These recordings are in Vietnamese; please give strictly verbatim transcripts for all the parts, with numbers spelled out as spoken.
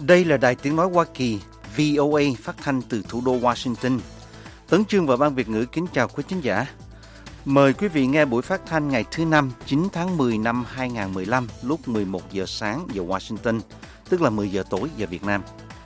Đây là Đài Tiếng Nói Hoa Kỳ, vê o a phát thanh từ thủ đô Washington. Tấn Chương và Ban Việt ngữ kính chào quý thính giả. Mời quý vị nghe buổi phát thanh ngày thứ Năm, chín tháng mười năm hai nghìn không trăm mười lăm lúc mười một giờ sáng giờ Washington, tức là mười giờ tối giờ Việt Nam.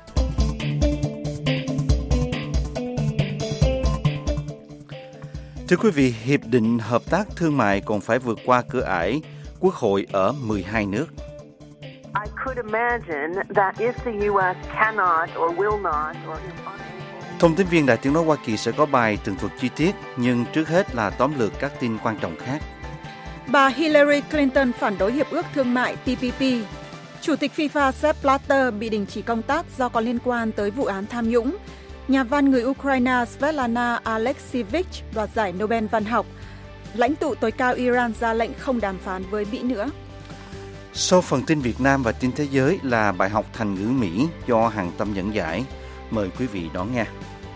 Thưa quý vị, Hiệp định Hợp tác Thương mại còn phải vượt qua cửa ải Quốc hội ở mười hai nước. I could imagine that if the U S cannot or will not or is unable... Thông tin viên Đài Tiếng Nói Hoa Kỳ sẽ có bài tường thuật chi tiết, nhưng trước hết là tóm lược các tin quan trọng khác. Bà Hillary Clinton phản đối Hiệp ước Thương mại T P P. Chủ tịch FIFA Sepp Blatter bị đình chỉ công tác do có liên quan tới vụ án tham nhũng. Nhà văn người Ukraine Svetlana Alexievich đoạt giải Nobel văn học. Lãnh tụ tối cao Iran ra lệnh không đàm phán với Mỹ nữa. Sau phần tin Việt Nam và tin thế giới là bài học thành ngữ Mỹ do Hằng Tâm dẫn giải. Mời quý vị đón nghe.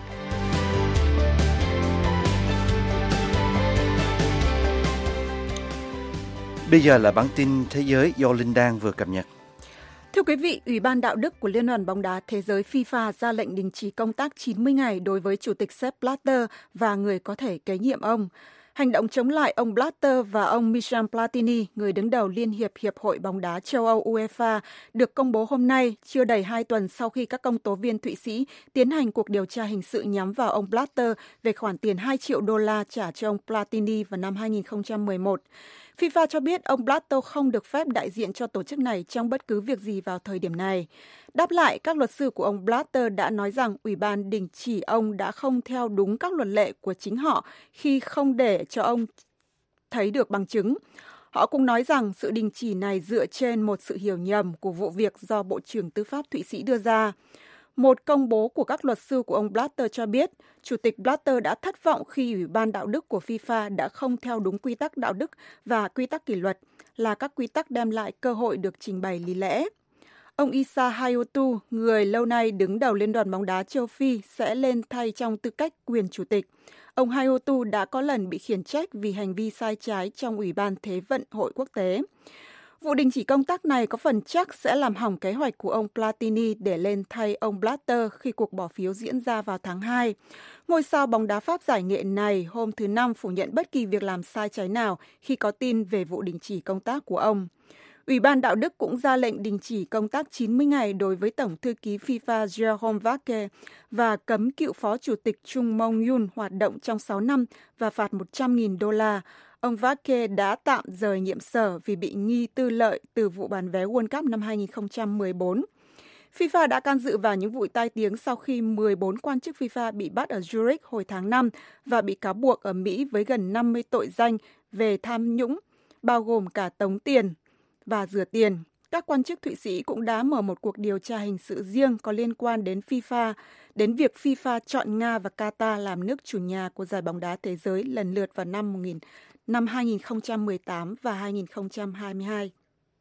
Bây giờ là bản tin thế giới do Linh Đan vừa cập nhật. Thưa quý vị, Ủy ban Đạo đức của Liên đoàn bóng đá Thế giới FIFA ra lệnh đình chỉ công tác chín mươi ngày đối với Chủ tịch Sepp Blatter và người có thể kế nhiệm ông. Hành động chống lại ông Blatter và ông Michel Platini, người đứng đầu Liên hiệp Hiệp hội bóng đá châu Âu UEFA, được công bố hôm nay, chưa đầy hai tuần sau khi các công tố viên Thụy Sĩ tiến hành cuộc điều tra hình sự nhắm vào ông Blatter về khoản tiền hai triệu đô la trả cho ông Platini vào năm hai nghìn không trăm mười một. FIFA cho biết ông Blatter không được phép đại diện cho tổ chức này trong bất cứ việc gì vào thời điểm này. Đáp lại, các luật sư của ông Blatter đã nói rằng Ủy ban đình chỉ ông đã không theo đúng các luật lệ của chính họ khi không để cho ông thấy được bằng chứng. Họ cũng nói rằng sự đình chỉ này dựa trên một sự hiểu nhầm của vụ việc do Bộ trưởng Tư pháp Thụy Sĩ đưa ra. Một công bố của các luật sư của ông Blatter cho biết, Chủ tịch Blatter đã thất vọng khi Ủy ban Đạo đức của FIFA đã không theo đúng quy tắc đạo đức và quy tắc kỷ luật, là các quy tắc đem lại cơ hội được trình bày lý lẽ. Ông Issa Hayatou, người lâu nay đứng đầu Liên đoàn bóng đá châu Phi, sẽ lên thay trong tư cách quyền chủ tịch. Ông Hayatou đã có lần bị khiển trách vì hành vi sai trái trong Ủy ban Thế vận Hội Quốc tế. Vụ đình chỉ công tác này có phần chắc sẽ làm hỏng kế hoạch của ông Platini để lên thay ông Blatter khi cuộc bỏ phiếu diễn ra vào tháng hai. Ngôi sao bóng đá Pháp giải nghệ này hôm thứ Năm phủ nhận bất kỳ việc làm sai trái nào khi có tin về vụ đình chỉ công tác của ông. Ủy ban Đạo đức cũng ra lệnh đình chỉ công tác chín mươi ngày đối với Tổng thư ký FIFA Jérôme Vacque và cấm cựu phó chủ tịch Chung Mong-yun hoạt động trong sáu năm và phạt một trăm nghìn đô la. Ông Vacque đã tạm rời nhiệm sở vì bị nghi tư lợi từ vụ bán vé World Cup năm hai nghìn không trăm mười bốn. FIFA đã can dự vào những vụ tai tiếng sau khi mười bốn quan chức FIFA bị bắt ở Zurich hồi tháng năm và bị cáo buộc ở Mỹ với gần năm mươi tội danh về tham nhũng, bao gồm cả tống tiền và rửa tiền. Các quan chức Thụy Sĩ cũng đã mở một cuộc điều tra hình sự riêng có liên quan đến FIFA, đến việc FIFA chọn Nga và Qatar làm nước chủ nhà của giải bóng đá thế giới lần lượt vào năm một nghìn năm hai nghìn không trăm mười tám và hai nghìn không trăm hai mươi hai.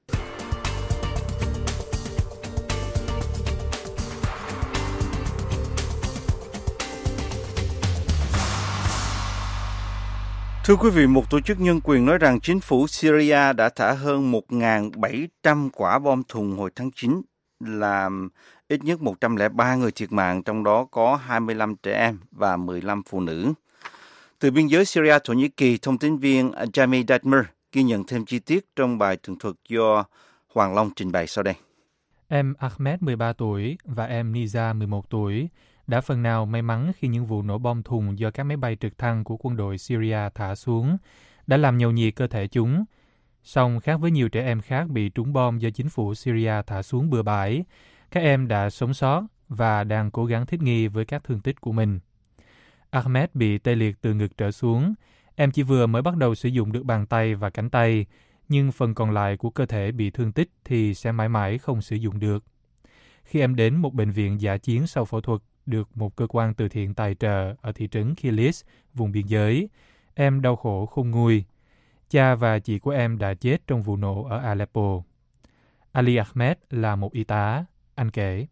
Thưa quý vị, một tổ chức nhân quyền nói rằng chính phủ Syria đã thả hơn một nghìn bảy trăm quả bom thùng hồi tháng chín, làm ít nhất một trăm lẻ ba người thiệt mạng, trong đó có hai mươi lăm trẻ em và mười lăm phụ nữ. Từ biên giới Syria, Thổ Nhĩ Kỳ, thông tin viên Jamie Datmer ghi nhận thêm chi tiết trong bài tường thuật do Hoàng Long trình bày sau đây. Em Ahmed mười ba tuổi và em Niza mười một tuổi đã phần nào may mắn khi những vụ nổ bom thùng do các máy bay trực thăng của quân đội Syria thả xuống đã làm nhầu nhì cơ thể chúng. Song khác với nhiều trẻ em khác bị trúng bom do chính phủ Syria thả xuống bừa bãi, các em đã sống sót và đang cố gắng thích nghi với các thương tích của mình. Ahmed bị tê liệt từ ngực trở xuống. Em chỉ vừa mới bắt đầu sử dụng được bàn tay và cánh tay, nhưng phần còn lại của cơ thể bị thương tích thì sẽ mãi mãi không sử dụng được. Khi em đến một bệnh viện dã chiến sau phẫu thuật được một cơ quan từ thiện tài trợ ở thị trấn Kilis, vùng biên giới, em đau khổ khôn nguôi. Cha và chị của em đã chết trong vụ nổ ở Aleppo. Ali Ahmed là một y tá. Anh kể.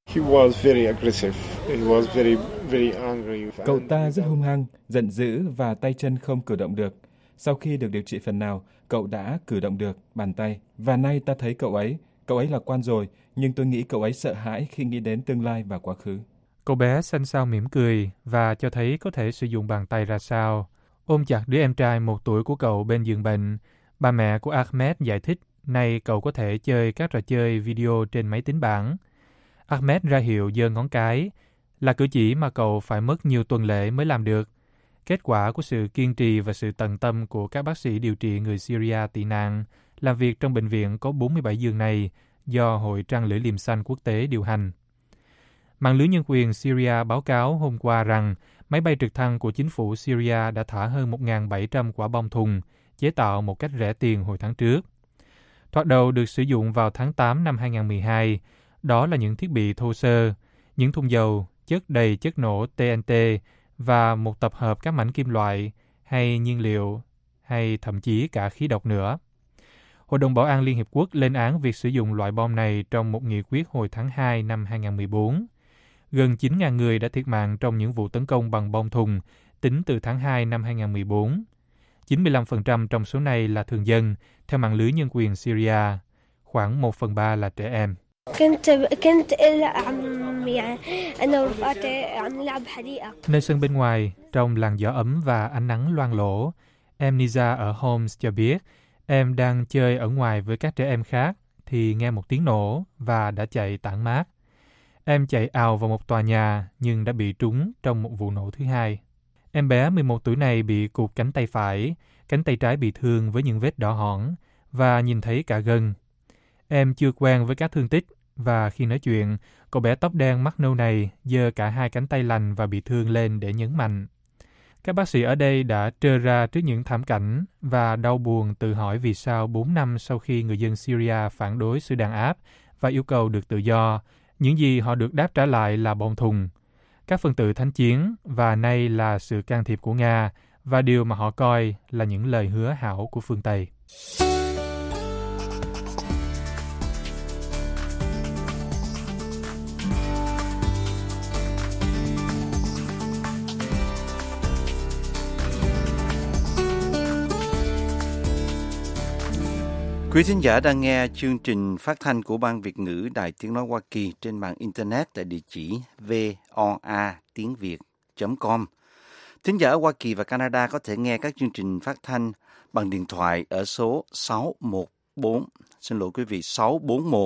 Cậu ta rất hung hăng, giận dữ và tay chân không cử động được. Sau khi được điều trị phần nào, cậu đã cử động được bàn tay. Và nay ta thấy cậu ấy Cậu ấy lạc quan rồi, nhưng tôi nghĩ cậu ấy sợ hãi khi nghĩ đến tương lai và quá khứ. Cậu bé xanh xao mỉm cười và cho thấy có thể sử dụng bàn tay ra sao. Ôm chặt đứa em trai một tuổi của cậu bên giường bệnh, bà mẹ của Ahmed giải thích nay cậu có thể chơi các trò chơi video trên máy tính bảng. Ahmed ra hiệu giơ ngón cái, là cử chỉ mà cậu phải mất nhiều tuần lễ mới làm được. Kết quả của sự kiên trì và sự tận tâm của các bác sĩ điều trị người Syria tị nạn, làm việc trong bệnh viện có bốn mươi bảy giường này do Hội Trăng Lưỡi Liềm Xanh Quốc tế điều hành. Mạng lưới nhân quyền Syria báo cáo hôm qua rằng máy bay trực thăng của chính phủ Syria đã thả hơn một nghìn bảy trăm quả bom thùng, chế tạo một cách rẻ tiền hồi tháng trước. Thoạt đầu được sử dụng vào tháng tám năm hai nghìn không trăm mười hai, đó là những thiết bị thô sơ, những thùng dầu, chất đầy chất nổ T N T và một tập hợp các mảnh kim loại hay nhiên liệu hay thậm chí cả khí độc nữa. Hội đồng Bảo an Liên Hiệp Quốc lên án việc sử dụng loại bom này trong một nghị quyết hồi tháng hai năm hai nghìn không trăm mười bốn. Gần chín nghìn người đã thiệt mạng trong những vụ tấn công bằng bom thùng tính từ tháng hai năm hai nghìn không trăm mười bốn. chín mươi lăm phần trăm trong số này là thường dân, theo mạng lưới nhân quyền Syria. Khoảng một phần ba là trẻ em. Nơi sân bên ngoài, trong làn gió ấm và ánh nắng loang lổ, em Niza ở Homs cho biết em đang chơi ở ngoài với các trẻ em khác thì nghe một tiếng nổ và đã chạy tản mát. Em chạy ào vào một tòa nhà nhưng đã bị trúng trong một vụ nổ thứ hai. Em bé mười một tuổi này bị cụt cánh tay phải, cánh tay trái bị thương với những vết đỏ hỏn và nhìn thấy cả gân. Em chưa quen với các thương tích và khi nói chuyện, cậu bé tóc đen mắt nâu này giơ cả hai cánh tay lành và bị thương lên để nhấn mạnh. Các bác sĩ ở đây đã trơ ra trước những thảm cảnh và đau buồn tự hỏi vì sao bốn năm sau khi người dân Syria phản đối sự đàn áp và yêu cầu được tự do, những gì họ được đáp trả lại là bom thùng. Các phần tử thánh chiến và nay là sự can thiệp của Nga và điều mà họ coi là những lời hứa hảo của phương Tây. Quý thính giả đang nghe chương trình phát thanh của Ban Việt ngữ Đài Tiếng Nói Hoa Kỳ trên mạng Internet tại địa chỉ voa tiếng việt chấm com. Thính giả ở Hoa Kỳ và Canada có thể nghe các chương trình phát thanh bằng điện thoại ở số sáu một bốn, xin lỗi quý vị, sáu bốn một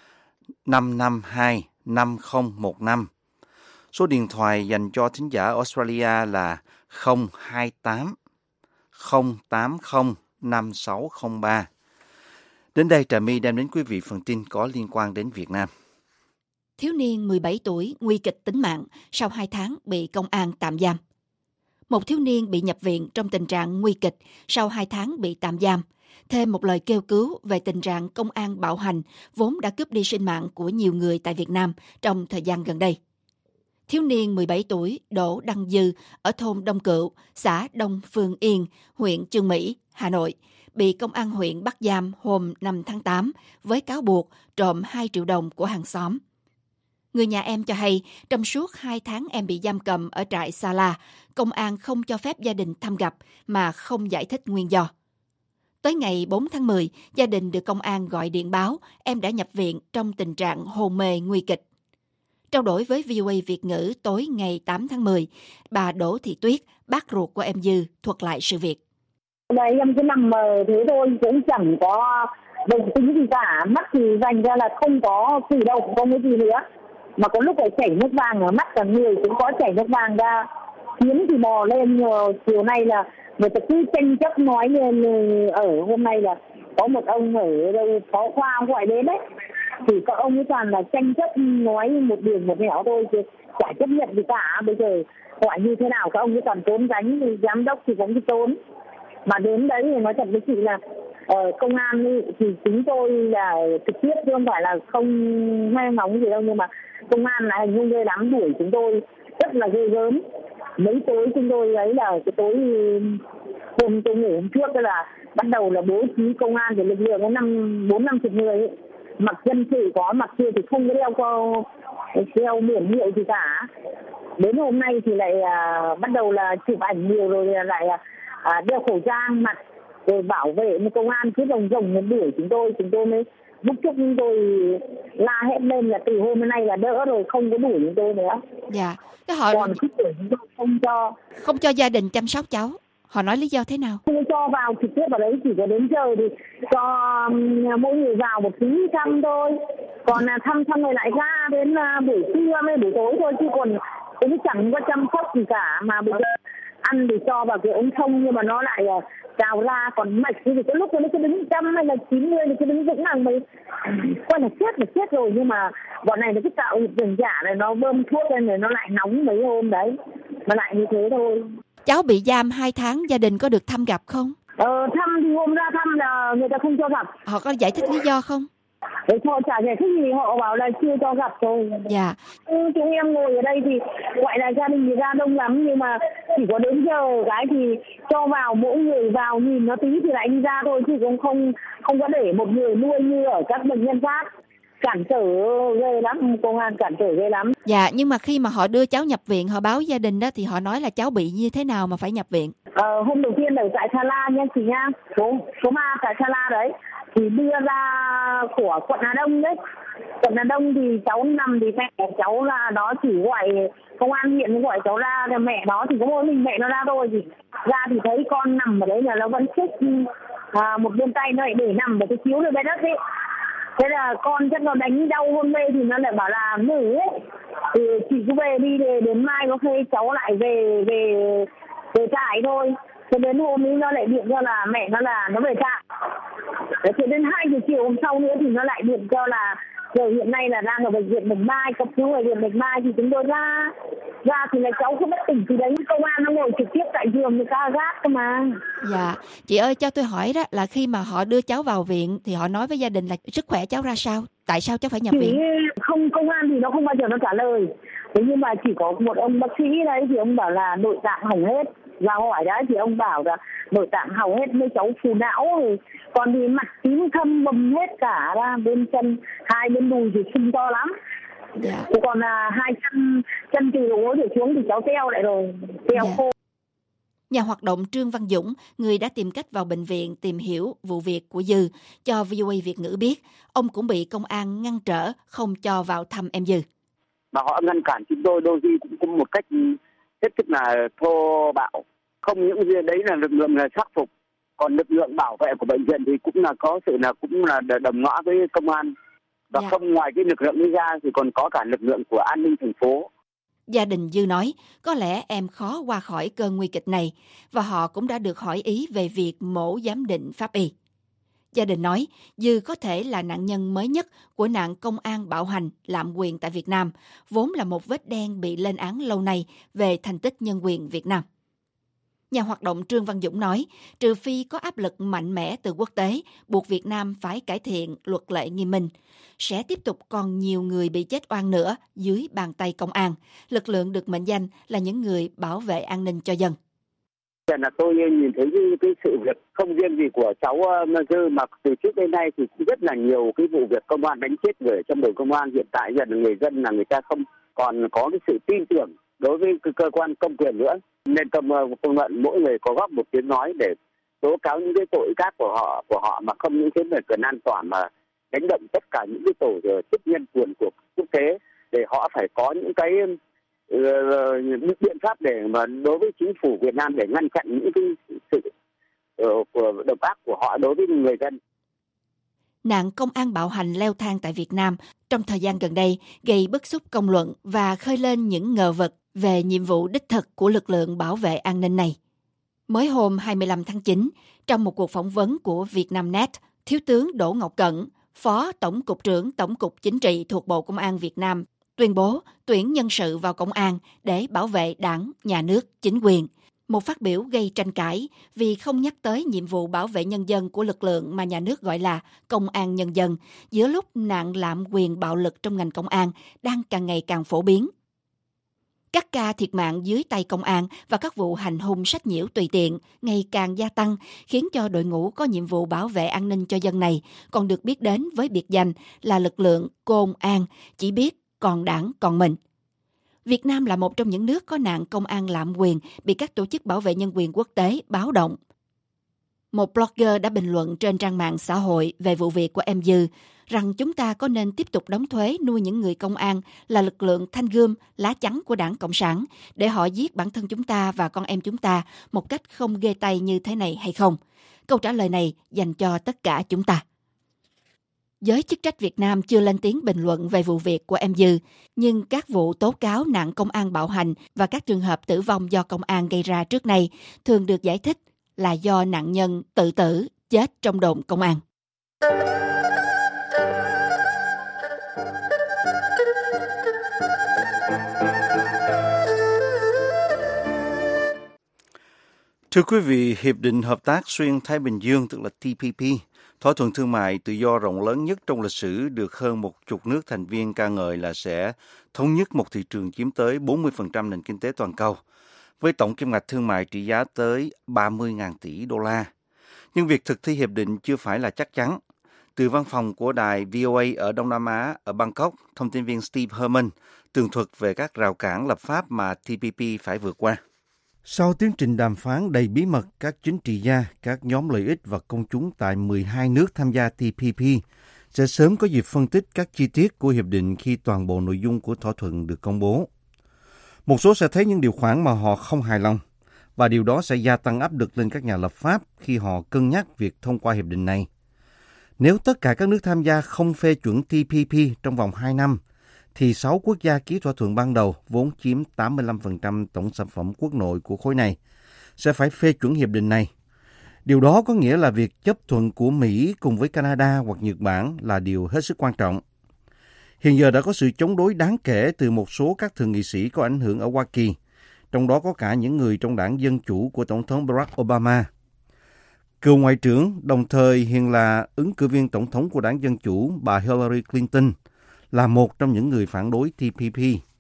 năm năm hai năm không một năm. Số điện thoại dành cho thính giả ở Australia là không hai tám không tám không năm sáu không ba. Đến đây, Trà My đem đến quý vị phần tin có liên quan đến Việt Nam. Thiếu niên mười bảy tuổi nguy kịch tính mạng sau hai tháng bị công an tạm giam. Một thiếu niên bị nhập viện trong tình trạng nguy kịch sau hai tháng bị tạm giam. Thêm một lời kêu cứu về tình trạng công an bạo hành vốn đã cướp đi sinh mạng của nhiều người tại Việt Nam trong thời gian gần đây. Thiếu niên mười bảy tuổi Đỗ Đăng Dư ở thôn Đông Cựu, xã Đông Phương Yên, huyện Chương Mỹ, Hà Nội, bị công an huyện bắt giam hôm năm tháng tám với cáo buộc trộm hai triệu đồng của hàng xóm. Người nhà em cho hay, trong suốt hai tháng em bị giam cầm ở trại Sa La, công an không cho phép gia đình thăm gặp mà không giải thích nguyên do. Tới ngày bốn tháng mười, gia đình được công an gọi điện báo em đã nhập viện trong tình trạng hôn mê nguy kịch. Trao đổi với vê o a Việt ngữ tối ngày tám tháng mười, bà Đỗ Thị Tuyết, bác ruột của em Dư, thuật lại sự việc. Đây em cứ nằm mờ thế thôi, cũng chẳng có đồng tính gì cả, mắt thì dành ra là không có cử động, không có gì nữa. Mà có lúc phải chảy nước vàng ở mắt, cả người cũng có chảy nước vàng ra, kiếm thì bò lên. Chiều nay là người ta cứ tranh chấp nói lên, ở hôm nay là có một ông ở đâu phó khoa gọi đến đấy, thì các ông ấy toàn là tranh chấp nói một đường một nẻo thôi, chứ chả chấp nhận gì cả. Bây giờ hỏi như thế nào các ông ấy toàn trốn tránh, thì giám đốc thì cũng đi trốn. Mà đến đấy thì nói thật với chị là uh, công an thì chúng tôi là trực tiếp chứ không phải là không nghe ngóng gì đâu, nhưng mà công an là hình như ghê lắm, đuổi chúng tôi rất là ghê gớm. Mấy tối chúng tôi ấy là cái tối hôm tôi ngủ hôm trước là bắt đầu là bố trí công an để lực lượng có năm bốn năm chục người ấy. Mặc dân sự có, mặc kia thì không có đeo có đeo biển hiệu gì cả. Đến hôm nay thì lại uh, bắt đầu là chụp ảnh nhiều rồi lại À, đeo khẩu trang mặt rồi bảo vệ, công an cứ rồng rồng đuổi chúng tôi, chúng tôi mới bức xúc chúng tôi la hết lên là từ hôm nay là đỡ rồi, không có đuổi chúng tôi nữa. Dạ. Cái họ Còn cứ đuổi chúng tôi không cho. Không cho gia đình chăm sóc cháu. Họ nói lý do thế nào? Không cho vào trực tiếp vào đấy, chỉ có đến giờ thì cho mỗi người vào một tí thăm thôi. Còn là thăm xong rồi lại ra đến buổi trưa với buổi tối thôi, chứ còn cũng chẳng có chăm sóc gì cả. Mà bây giờ ăn thì cho vào cái ống thông nhưng mà nó lại trào ra, còn mạch thì cái lúc nó cứ đứng trăm hay là chín mươi thì cứ đứng vững hàng mấy coi là chết là chết rồi, nhưng mà bọn này nó cứ tạo rừng giả này, nó bơm thuốc lên rồi nó lại nóng mấy hôm đấy, mà lại như thế thôi. Cháu bị giam hai tháng, gia đình có được thăm gặp không? Ờ, thăm thì hôm ra thăm là người ta không cho gặp. Họ có giải thích lý do không? Để cho trả giải thích gì, họ bảo là chưa cho gặp thôi. Dạ. Ừ, chúng em ngồi ở đây thì gọi là gia đình thì ra đông lắm, nhưng mà chỉ có đến giờ cái thì cho vào, mỗi người vào nhìn nó tí thì lại đi ra thôi, chứ cũng không không có để một người nuôi như ở các bệnh nhân khác. Cản trở ghê lắm, công an cản trở ghê lắm. Dạ, nhưng mà khi mà họ đưa cháu nhập viện, họ báo gia đình đó thì họ nói là cháu bị như thế nào mà phải nhập viện? Ờ, hôm đầu tiên ở tại Sa La nha chị nha, số số ba tại Sa La đấy, thì đưa ra của quận Hà Đông đấy. Quận Hà Đông thì cháu nằm thì mẹ cháu là đó chỉ gọi công an huyện gọi cháu ra, thì mẹ đó thì có mỗi mình mẹ nó ra thôi, thì ra thì thấy con nằm ở đấy là nó vẫn chết, à, một bên tay nó lại để nằm ở cái chiếu nơi bên đất ấy. Thế là con chắc nó đánh đau hôn mê thì nó lại bảo là ngủ ấy. Thì chị cứ về đi, để đến mai có khi cháu lại về về về trại thôi. Thế đến hôm ấy nó lại điện cho là mẹ nó là nó về trại. Thế đến hai giờ chiều hôm sau nữa thì nó lại điện cho là rồi hiện nay là đang ở bệnh viện Bạch Mai, cấp cứu ở bệnh viện Bạch Mai, thì chúng tôi ra ra thì là cháu không bất tỉnh, thì đấy công an nó ngồi trực tiếp tại giường người ta gác cơ mà. Dạ, chị ơi cho tôi hỏi đó là khi mà họ đưa cháu vào viện thì họ nói với gia đình là sức khỏe cháu ra sao? Tại sao cháu phải nhập chỉ viện? Không, công an thì nó không bao giờ nó trả lời. Thế nhưng mà chỉ có một ông bác sĩ đấy thì ông bảo là nội tạng hỏng hết. Và hỏi đấy thì ông bảo là nội tạng hỏng hết, với cháu phù não rồi, còn thì mặt tím thâm bầm hết cả ra, bên chân hai bên đùi thì sưng to lắm. Dạ. Còn là hai chân chân từ đầu gối trở xuống thì cháu teo lại rồi, teo Dạ. khô. Nhà hoạt động Trương Văn Dũng, người đã tìm cách vào bệnh viện tìm hiểu vụ việc của Dư, cho vê o a Việt ngữ biết, ông cũng bị công an ngăn trở không cho vào thăm em Dư. Mà họ ngăn cản chúng tôi đôi khi cũng có một cách hết sức là thô bạo. Không những gì đấy là lực lượng là sắc phục, còn lực lượng bảo vệ của bệnh viện thì cũng là có sự là cũng là đồng ngõ với công an. Và dạ. Không ngoài cái lực lượng đi ra thì còn có cả lực lượng của an ninh thành phố. Gia đình Dư nói có lẽ em khó qua khỏi cơn nguy kịch này và họ cũng đã được hỏi ý về việc mổ giám định pháp y. Gia đình nói Dư có thể là nạn nhân mới nhất của nạn công an bạo hành, lạm quyền tại Việt Nam, vốn là một vết đen bị lên án lâu nay về thành tích nhân quyền Việt Nam. Nhà hoạt động Trương Văn Dũng nói, trừ phi có áp lực mạnh mẽ từ quốc tế, buộc Việt Nam phải cải thiện luật lệ nghiêm minh, sẽ tiếp tục còn nhiều người bị chết oan nữa dưới bàn tay công an, lực lượng được mệnh danh là những người bảo vệ an ninh cho dân. Là tôi nhìn thấy cái, cái sự việc không riêng gì của cháu Dư, mà từ trước đến nay thì cũng rất là nhiều cái vụ việc công an đánh chết người trong đồn công an. Hiện tại giờ là người dân là người ta không còn có cái sự tin tưởng đối với cơ quan công quyền nữa, nên công công luận mỗi người có góp một tiếng nói để tố cáo những cái tội ác của họ của họ mà không những cái về quyền an toàn, mà đánh động tất cả những cái tổ chức nhân quyền của quốc tế để họ phải có những cái uh, biện pháp để mà đối với chính phủ Việt Nam để ngăn chặn những cái sự uh, độc ác của họ đối với người dân. Nạn công an bạo hành leo thang tại Việt Nam trong thời gian gần đây gây bức xúc công luận và khơi lên những ngờ vực về nhiệm vụ đích thực của lực lượng bảo vệ an ninh này. Mới hôm hai mươi lăm tháng chín, trong một cuộc phỏng vấn của Vietnamnet, Thiếu tướng Đỗ Ngọc Cẩn, Phó Tổng cục trưởng Tổng cục Chính trị thuộc Bộ Công an Việt Nam, tuyên bố tuyển nhân sự vào công an để bảo vệ đảng, nhà nước, chính quyền. Một phát biểu gây tranh cãi vì không nhắc tới nhiệm vụ bảo vệ nhân dân của lực lượng mà nhà nước gọi là công an nhân dân, giữa lúc nạn lạm quyền bạo lực trong ngành công an đang càng ngày càng phổ biến. Các ca thiệt mạng dưới tay công an và các vụ hành hung sách nhiễu tùy tiện ngày càng gia tăng, khiến cho đội ngũ có nhiệm vụ bảo vệ an ninh cho dân này còn được biết đến với biệt danh là lực lượng công an, chỉ biết còn đảng còn mình. Việt Nam là một trong những nước có nạn công an lạm quyền bị các tổ chức bảo vệ nhân quyền quốc tế báo động. Một blogger đã bình luận trên trang mạng xã hội về vụ việc của em Dư rằng chúng ta có nên tiếp tục đóng thuế nuôi những người công an là lực lượng thanh gươm, lá chắn của Đảng Cộng sản để họ giết bản thân chúng ta và con em chúng ta một cách không ghê tay như thế này hay không? Câu trả lời này dành cho tất cả chúng ta. Giới chức trách Việt Nam chưa lên tiếng bình luận về vụ việc của em Dư, nhưng các vụ tố cáo nạn công an bạo hành và các trường hợp tử vong do công an gây ra trước đây thường được giải thích là do nạn nhân tự tử chết trong đồn công an. Thưa quý vị, Hiệp định Hợp tác Xuyên Thái Bình Dương, tức là T P P, thỏa thuận thương mại tự do rộng lớn nhất trong lịch sử, được hơn một chục nước thành viên ca ngợi là sẽ thống nhất một thị trường chiếm tới bốn mươi phần trăm nền kinh tế toàn cầu, với tổng kim ngạch thương mại trị giá tới ba mươi nghìn tỷ đô la. Nhưng việc thực thi hiệp định chưa phải là chắc chắn. Từ văn phòng của đài V O A ở Đông Nam Á, ở Bangkok, thông tin viên Steve Herman tường thuật về các rào cản lập pháp mà T P P phải vượt qua. Sau tiến trình đàm phán đầy bí mật, các chính trị gia, các nhóm lợi ích và công chúng tại mười hai nước tham gia T P P sẽ sớm có dịp phân tích các chi tiết của hiệp định khi toàn bộ nội dung của thỏa thuận được công bố. Một số sẽ thấy những điều khoản mà họ không hài lòng, và điều đó sẽ gia tăng áp lực lên các nhà lập pháp khi họ cân nhắc việc thông qua hiệp định này. Nếu tất cả các nước tham gia không phê chuẩn T P P trong vòng hai năm, thì sáu quốc gia ký thỏa thuận ban đầu vốn chiếm tám mươi lăm phần trăm tổng sản phẩm quốc nội của khối này sẽ phải phê chuẩn hiệp định này. Điều đó có nghĩa là việc chấp thuận của Mỹ cùng với Canada hoặc Nhật Bản là điều hết sức quan trọng. Hiện giờ đã có sự chống đối đáng kể từ một số các thượng nghị sĩ có ảnh hưởng ở Hoa Kỳ, trong đó có cả những người trong đảng Dân Chủ của Tổng thống Barack Obama. Cựu Ngoại trưởng, đồng thời hiện là ứng cử viên Tổng thống của đảng Dân Chủ, bà Hillary Clinton, là một trong những người phản đối T P P.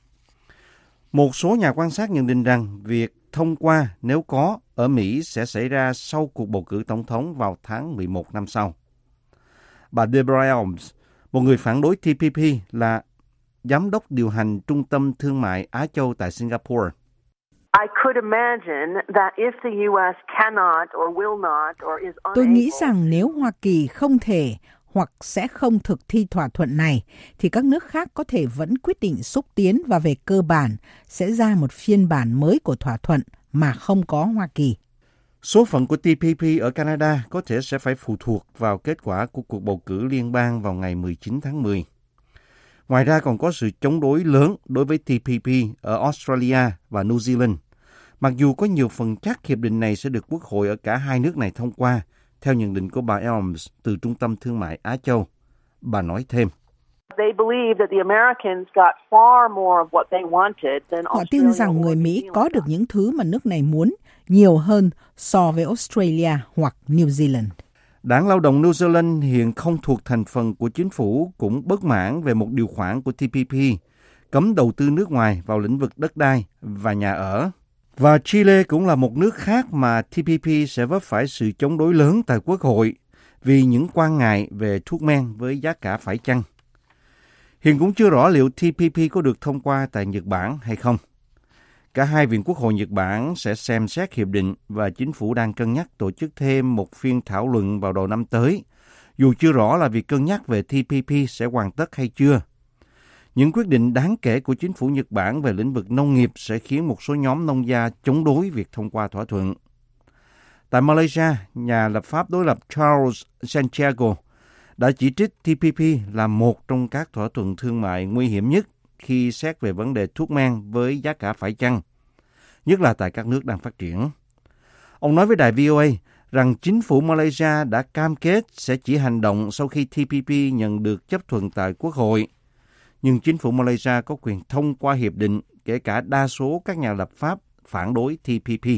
Một số nhà quan sát nhận định rằng việc thông qua nếu có ở Mỹ sẽ xảy ra sau cuộc bầu cử tổng thống vào tháng mười một năm sau. Bà Deborah Elms, một người phản đối T P P, là giám đốc điều hành Trung tâm Thương mại Á Châu tại Singapore. I could imagine that if the U S cannot or will not or is unable. Tôi nghĩ rằng nếu Hoa Kỳ không thể hoặc sẽ không thực thi thỏa thuận này, thì các nước khác có thể vẫn quyết định xúc tiến và về cơ bản sẽ ra một phiên bản mới của thỏa thuận mà không có Hoa Kỳ. Số phận của T P P ở Canada có thể sẽ phải phụ thuộc vào kết quả của cuộc bầu cử liên bang vào ngày mười chín tháng mười. Ngoài ra còn có sự chống đối lớn đối với T P P ở Australia và New Zealand, mặc dù có nhiều phần chắc hiệp định này sẽ được Quốc hội ở cả hai nước này thông qua, theo nhận định của bà Elms từ Trung tâm Thương mại Á Châu. Bà nói thêm. Họ tin rằng người Mỹ có được những thứ mà nước này muốn nhiều hơn so với Australia hoặc New Zealand. Đảng Lao động New Zealand hiện không thuộc thành phần của chính phủ cũng bất mãn về một điều khoản của T P P cấm đầu tư nước ngoài vào lĩnh vực đất đai và nhà ở. Và Chile cũng là một nước khác mà T P P sẽ vấp phải sự chống đối lớn tại Quốc hội vì những quan ngại về thuốc men với giá cả phải chăng. Hiện cũng chưa rõ liệu T P P có được thông qua tại Nhật Bản hay không. Cả hai viện Quốc hội Nhật Bản sẽ xem xét hiệp định và chính phủ đang cân nhắc tổ chức thêm một phiên thảo luận vào đầu năm tới, dù chưa rõ là việc cân nhắc về T P P sẽ hoàn tất hay chưa. Những quyết định đáng kể của chính phủ Nhật Bản về lĩnh vực nông nghiệp sẽ khiến một số nhóm nông gia chống đối việc thông qua thỏa thuận. Tại Malaysia, nhà lập pháp đối lập Charles Santiago đã chỉ trích T P P là một trong các thỏa thuận thương mại nguy hiểm nhất khi xét về vấn đề thuốc men với giá cả phải chăng, nhất là tại các nước đang phát triển. Ông nói với đài V O A rằng chính phủ Malaysia đã cam kết sẽ chỉ hành động sau khi T P P nhận được chấp thuận tại Quốc hội. Nhưng chính phủ Malaysia có quyền thông qua hiệp định, kể cả đa số các nhà lập pháp phản đối T P P.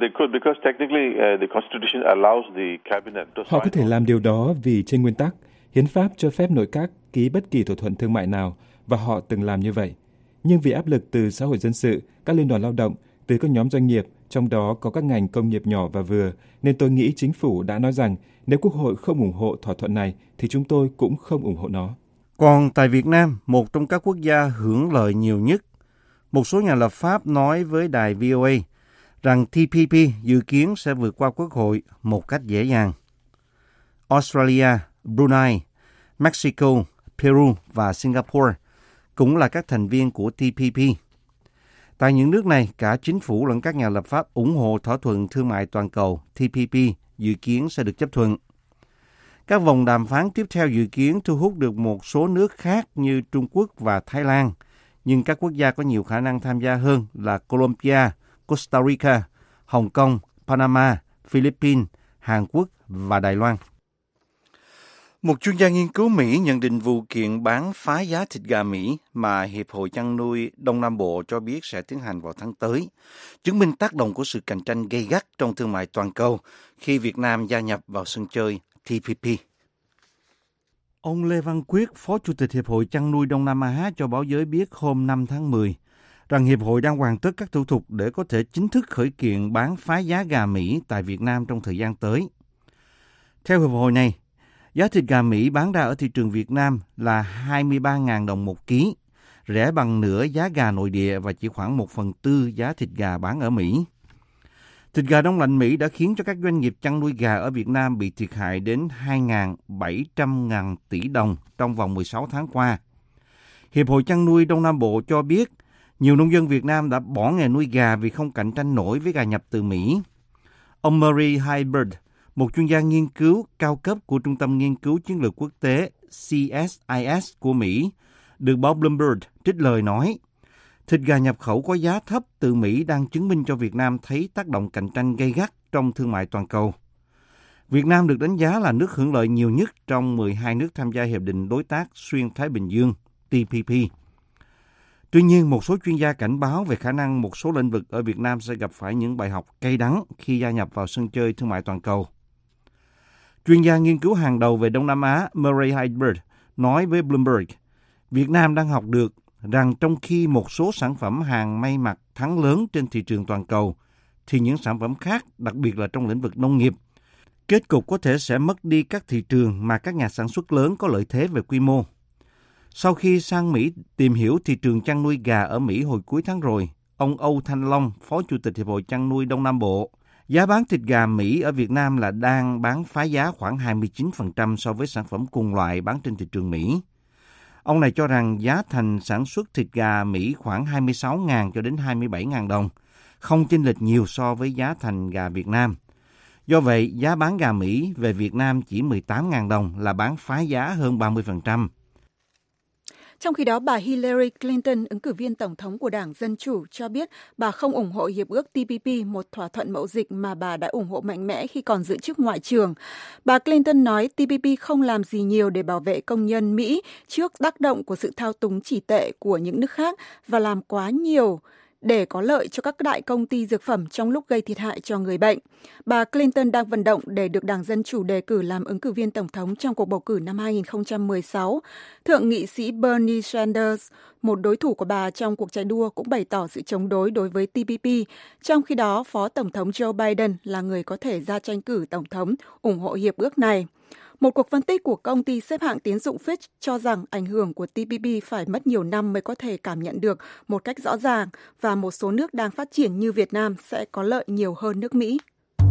Họ có thể làm điều đó vì trên nguyên tắc, hiến pháp cho phép nội các ký bất kỳ thỏa thuận thương mại nào, và họ từng làm như vậy. Nhưng vì áp lực từ xã hội dân sự, các liên đoàn lao động, từ các nhóm doanh nghiệp, trong đó có các ngành công nghiệp nhỏ và vừa, nên tôi nghĩ chính phủ đã nói rằng nếu Quốc hội không ủng hộ thỏa thuận này, thì chúng tôi cũng không ủng hộ nó. Còn tại Việt Nam, một trong các quốc gia hưởng lợi nhiều nhất, một số nhà lập pháp nói với đài V O A rằng T P P dự kiến sẽ vượt qua Quốc hội một cách dễ dàng. Australia, Brunei, Mexico, Peru và Singapore cũng là các thành viên của T P P. Tại những nước này, cả chính phủ lẫn các nhà lập pháp ủng hộ thỏa thuận thương mại toàn cầu T P P dự kiến sẽ được chấp thuận. Các vòng đàm phán tiếp theo dự kiến thu hút được một số nước khác như Trung Quốc và Thái Lan, nhưng các quốc gia có nhiều khả năng tham gia hơn là Colombia, Costa Rica, Hồng Kông, Panama, Philippines, Hàn Quốc và Đài Loan. Một chuyên gia nghiên cứu Mỹ nhận định vụ kiện bán phá giá thịt gà Mỹ mà Hiệp hội chăn nuôi Đông Nam Bộ cho biết sẽ tiến hành vào tháng tới, chứng minh tác động của sự cạnh tranh gay gắt trong thương mại toàn cầu khi Việt Nam gia nhập vào sân chơi T P P. Ông Lê Văn Quyết, Phó Chủ tịch Hiệp hội chăn nuôi Đông Nam Á cho báo giới biết hôm năm tháng mười rằng Hiệp hội đang hoàn tất các thủ tục để có thể chính thức khởi kiện bán phá giá gà Mỹ tại Việt Nam trong thời gian tới. Theo Hiệp hội này, giá thịt gà Mỹ bán ra ở thị trường Việt Nam là hai mươi ba nghìn đồng một ký, rẻ bằng nửa giá gà nội địa và chỉ khoảng một phần tư giá thịt gà bán ở Mỹ. Thịt gà đông lạnh Mỹ đã khiến cho các doanh nghiệp chăn nuôi gà ở Việt Nam bị thiệt hại đến hai nghìn bảy trăm nghìn tỷ đồng trong vòng mười sáu tháng qua. Hiệp hội chăn nuôi Đông Nam Bộ cho biết nhiều nông dân Việt Nam đã bỏ nghề nuôi gà vì không cạnh tranh nổi với gà nhập từ Mỹ. Ông Murray Highbird, một chuyên gia nghiên cứu cao cấp của Trung tâm Nghiên cứu Chiến lược Quốc tế C S I S của Mỹ, được báo Bloomberg trích lời nói, thịt gà nhập khẩu có giá thấp từ Mỹ đang chứng minh cho Việt Nam thấy tác động cạnh tranh gay gắt trong thương mại toàn cầu. Việt Nam được đánh giá là nước hưởng lợi nhiều nhất trong mười hai nước tham gia Hiệp định Đối tác Xuyên Thái Bình Dương T P P. Tuy nhiên, một số chuyên gia cảnh báo về khả năng một số lĩnh vực ở Việt Nam sẽ gặp phải những bài học cay đắng khi gia nhập vào sân chơi thương mại toàn cầu. Chuyên gia nghiên cứu hàng đầu về Đông Nam Á Murray Highbird nói với Bloomberg, Việt Nam đang học được rằng trong khi một số sản phẩm hàng may mặc thắng lớn trên thị trường toàn cầu, thì những sản phẩm khác, đặc biệt là trong lĩnh vực nông nghiệp, kết cục có thể sẽ mất đi các thị trường mà các nhà sản xuất lớn có lợi thế về quy mô. Sau khi sang Mỹ tìm hiểu thị trường chăn nuôi gà ở Mỹ hồi cuối tháng rồi, ông Âu Thanh Long, Phó Chủ tịch Hiệp hội chăn nuôi Đông Nam Bộ, giá bán thịt gà Mỹ ở Việt Nam là đang bán phá giá khoảng hai mươi chín phần trăm so với sản phẩm cùng loại bán trên thị trường Mỹ. Ông này cho rằng giá thành sản xuất thịt gà Mỹ khoảng hai mươi sáu nghìn cho đến hai mươi bảy nghìn đồng, không chênh lệch nhiều so với giá thành gà Việt Nam. Do vậy, giá bán gà Mỹ về Việt Nam chỉ mười tám nghìn đồng là bán phá giá hơn ba mươi phần trăm. Trong khi đó, bà Hillary Clinton, ứng cử viên tổng thống của Đảng Dân Chủ, cho biết bà không ủng hộ hiệp ước T P P, một thỏa thuận mậu dịch mà bà đã ủng hộ mạnh mẽ khi còn giữ chức Ngoại trưởng. Bà Clinton nói T P P không làm gì nhiều để bảo vệ công nhân Mỹ trước tác động của sự thao túng chỉ tệ của những nước khác và làm quá nhiều để có lợi cho các đại công ty dược phẩm trong lúc gây thiệt hại cho người bệnh. Bà Clinton đang vận động để được Đảng Dân Chủ đề cử làm ứng cử viên tổng thống trong cuộc bầu cử năm hai nghìn không trăm mười sáu. Thượng nghị sĩ Bernie Sanders, một đối thủ của bà trong cuộc chạy đua, cũng bày tỏ sự chống đối đối với T P P. Trong khi đó, Phó Tổng thống Joe Biden là người có thể ra tranh cử tổng thống ủng hộ hiệp ước này. Một cuộc phân tích của công ty xếp hạng tín dụng Fitch cho rằng ảnh hưởng của T P P phải mất nhiều năm mới có thể cảm nhận được một cách rõ ràng và một số nước đang phát triển như Việt Nam sẽ có lợi nhiều hơn nước Mỹ.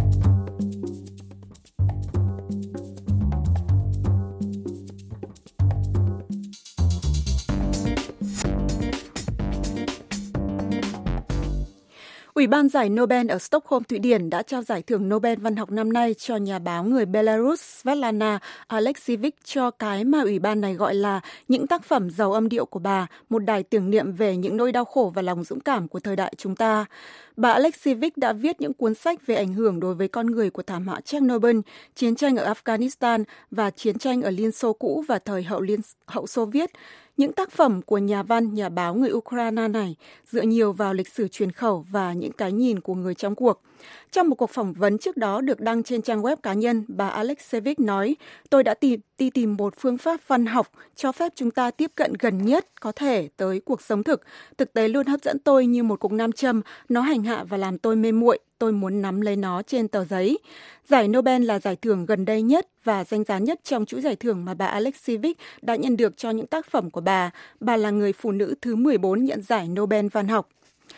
Ủy ban giải Nobel ở Stockholm, Thụy Điển đã trao giải thưởng Nobel văn học năm nay cho nhà báo người Belarus Svetlana Alexievich cho cái mà ủy ban này gọi là những tác phẩm giàu âm điệu của bà, một đài tưởng niệm về những nỗi đau khổ và lòng dũng cảm của thời đại chúng ta. Bà Alexievich đã viết những cuốn sách về ảnh hưởng đối với con người của thảm họa Chernobyl, chiến tranh ở Afghanistan và chiến tranh ở Liên Xô cũ và thời hậu Liên hậu Xô Viết. Những tác phẩm của nhà văn, nhà báo người Ukraine này dựa nhiều vào lịch sử truyền khẩu và những cái nhìn của người trong cuộc. Trong một cuộc phỏng vấn trước đó được đăng trên trang web cá nhân, bà Alexievich nói, tôi đã tìm, đi tìm một phương pháp văn học cho phép chúng ta tiếp cận gần nhất có thể tới cuộc sống thực. Thực tế luôn hấp dẫn tôi như một cục nam châm, nó hành hạ và làm tôi mê muội. Tôi muốn nắm lấy nó trên tờ giấy. Giải Nobel là giải thưởng gần đây nhất và danh giá nhất trong chuỗi giải thưởng mà bà Alexievich đã nhận được cho những tác phẩm của bà. Bà là người phụ nữ thứ mười bốn nhận giải Nobel văn học.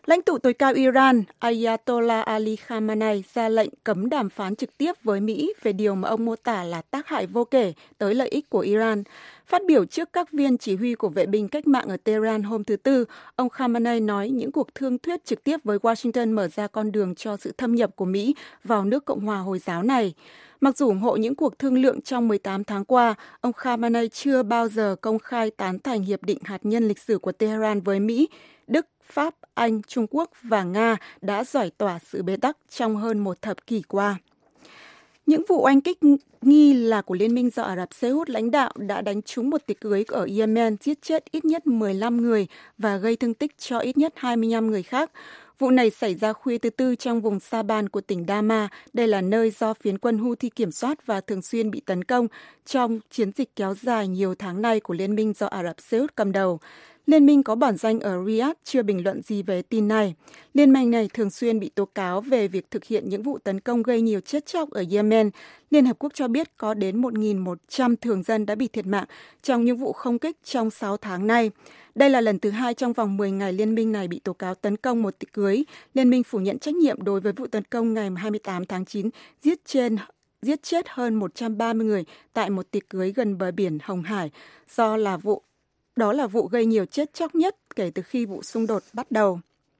Lãnh tụ tối cao Iran Ayatollah Ali Khamenei ra lệnh cấm đàm phán trực tiếp với Mỹ về điều mà ông mô tả là tác hại vô kể tới lợi ích của Iran. Phát biểu trước các viên chỉ huy của vệ binh cách mạng ở Tehran hôm thứ Tư, ông Khamenei nói những cuộc thương thuyết trực tiếp với Washington mở ra con đường cho sự thâm nhập của Mỹ vào nước Cộng hòa Hồi giáo này. Mặc dù ủng hộ những cuộc thương lượng trong mười tám tháng qua, ông Khamenei chưa bao giờ công khai tán thành hiệp định hạt nhân lịch sử của Tehran với Mỹ. Đức, Pháp, Anh, Trung Quốc và Nga đã giải tỏa sự bế tắc trong hơn một thập kỷ qua. Những vụ oanh kích nghi là của Liên minh do Ả Rập Xê Út lãnh đạo đã đánh trúng một tiệc cưới ở Yemen, giết chết ít nhất mười lăm người và gây thương tích cho ít nhất hai mươi lăm người khác. Vụ này xảy ra khuya thứ Tư trong vùng Sa-ban của tỉnh Đa-ma. Đây là nơi do phiến quân Houthi kiểm soát và thường xuyên bị tấn công trong chiến dịch kéo dài nhiều tháng nay của Liên minh do Ả Rập Xê Út cầm đầu. Liên minh có bản danh ở Riyadh chưa bình luận gì về tin này. Liên minh này thường xuyên bị tố cáo về việc thực hiện những vụ tấn công gây nhiều chết chóc ở Yemen. Liên Hợp Quốc cho biết có đến một nghìn một trăm thường dân đã bị thiệt mạng trong những vụ không kích trong sáu tháng nay. Đây là lần thứ hai trong vòng mười ngày liên minh này bị tố cáo tấn công một tiệc cưới. Liên minh phủ nhận trách nhiệm đối với vụ tấn công ngày hai mươi tám tháng chín giết trên giết chết hơn một trăm ba mươi người tại một tiệc cưới gần bờ biển Hồng Hải, do là vụ Đó là vụ gây nhiều chết chóc nhất kể từ khi vụ xung đột bắt đầu.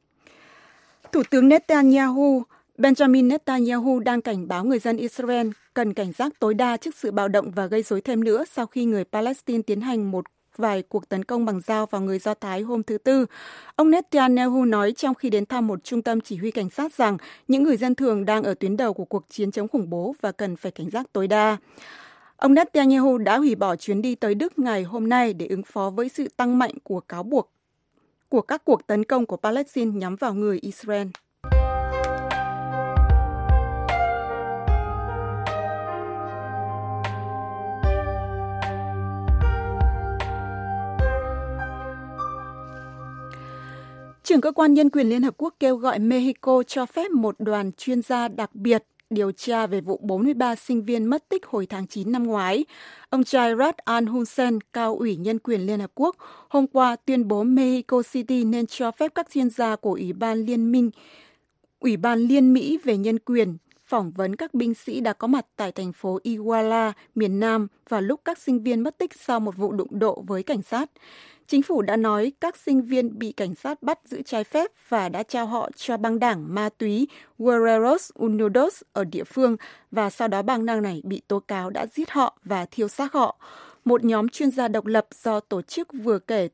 Thủ tướng Netanyahu, Benjamin Netanyahu đang cảnh báo người dân Israel cần cảnh giác tối đa trước sự bạo động và gây rối thêm nữa sau khi người Palestine tiến hành một vài cuộc tấn công bằng dao vào người Do Thái hôm thứ Tư. Ông Netanyahu nói trong khi đến thăm một trung tâm chỉ huy cảnh sát rằng những người dân thường đang ở tuyến đầu của cuộc chiến chống khủng bố và cần phải cảnh giác tối đa. Ông Netanyahu đã hủy bỏ chuyến đi tới Đức ngày hôm nay để ứng phó với sự tăng mạnh của cáo buộc của các cuộc tấn công của Palestine nhắm vào người Israel. Trưởng cơ quan nhân quyền Liên Hợp Quốc kêu gọi Mexico cho phép một đoàn chuyên gia đặc biệt điều tra về vụ bốn mươi ba sinh viên mất tích hồi tháng chín năm ngoái. Ông Jairaj Al-Hussein, cao ủy nhân quyền Liên Hợp Quốc, hôm qua tuyên bố Mexico City nên cho phép các chuyên gia của Ủy ban Liên minh, Ủy ban Liên Mỹ về nhân quyền phỏng vấn các binh sĩ đã có mặt tại thành phố Iguala, miền Nam vào lúc các sinh viên mất tích sau một vụ đụng độ với cảnh sát. Chính phủ đã nói các sinh viên bị cảnh sát bắt giữ trái phép và đã trao họ cho băng đảng ma túy Guerreros Unidos ở địa phương, và sau đó băng đảng này bị tố cáo đã giết họ và thiêu xác họ. Một nhóm chuyên gia độc lập do tổ chức vừa kể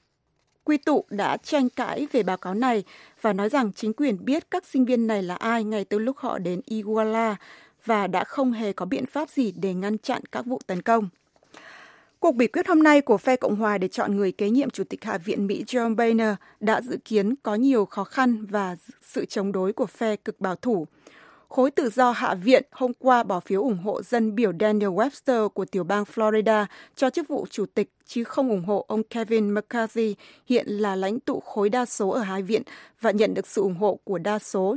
quy tụ đã tranh cãi về báo cáo này và nói rằng chính quyền biết các sinh viên này là ai ngay từ lúc họ đến Iguala và đã không hề có biện pháp gì để ngăn chặn các vụ tấn công. Cuộc biểu quyết hôm nay của phe Cộng hòa để chọn người kế nhiệm Chủ tịch Hạ viện Mỹ Joe Biden đã dự kiến có nhiều khó khăn và sự chống đối của phe cực bảo thủ. Khối tự do Hạ viện hôm qua bỏ phiếu ủng hộ dân biểu Daniel Webster của tiểu bang Florida cho chức vụ chủ tịch, chứ không ủng hộ ông Kevin McCarthy, hiện là lãnh tụ khối đa số ở hai viện và nhận được sự ủng hộ của đa số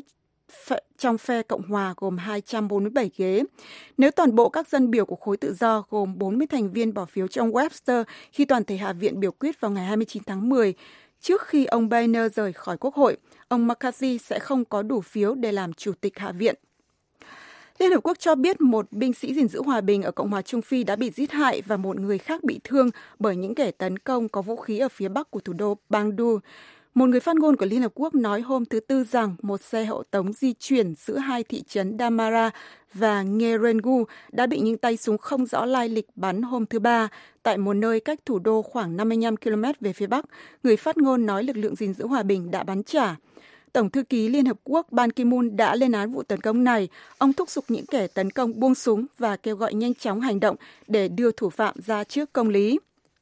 trong phe Cộng hòa gồm hai trăm bốn mươi bảy ghế. Nếu toàn bộ các dân biểu của khối tự do gồm bốn mươi thành viên bỏ phiếu cho ông Webster khi toàn thể Hạ viện biểu quyết vào ngày hai mươi chín tháng mười, trước khi ông Boehner rời khỏi Quốc hội, ông McCarthy sẽ không có đủ phiếu để làm Chủ tịch Hạ viện. Liên Hợp Quốc cho biết một binh sĩ gìn giữ hòa bình ở Cộng hòa Trung Phi đã bị giết hại và một người khác bị thương bởi những kẻ tấn công có vũ khí ở phía bắc của thủ đô Bangdu. Một người phát ngôn của Liên Hợp Quốc nói hôm thứ Tư rằng một xe hộ tống di chuyển giữa hai thị trấn Damara và Ngerengu đã bị những tay súng không rõ lai lịch bắn hôm thứ Ba tại một nơi cách thủ đô khoảng năm mươi lăm ki lô mét về phía bắc. Người phát ngôn nói lực lượng gìn giữ hòa bình đã bắn trả. Tổng thư ký Liên Hợp Quốc Ban Ki-moon đã lên án vụ tấn công này. Ông thúc giục những kẻ tấn công buông súng và kêu gọi nhanh chóng hành động để đưa thủ phạm ra trước công lý.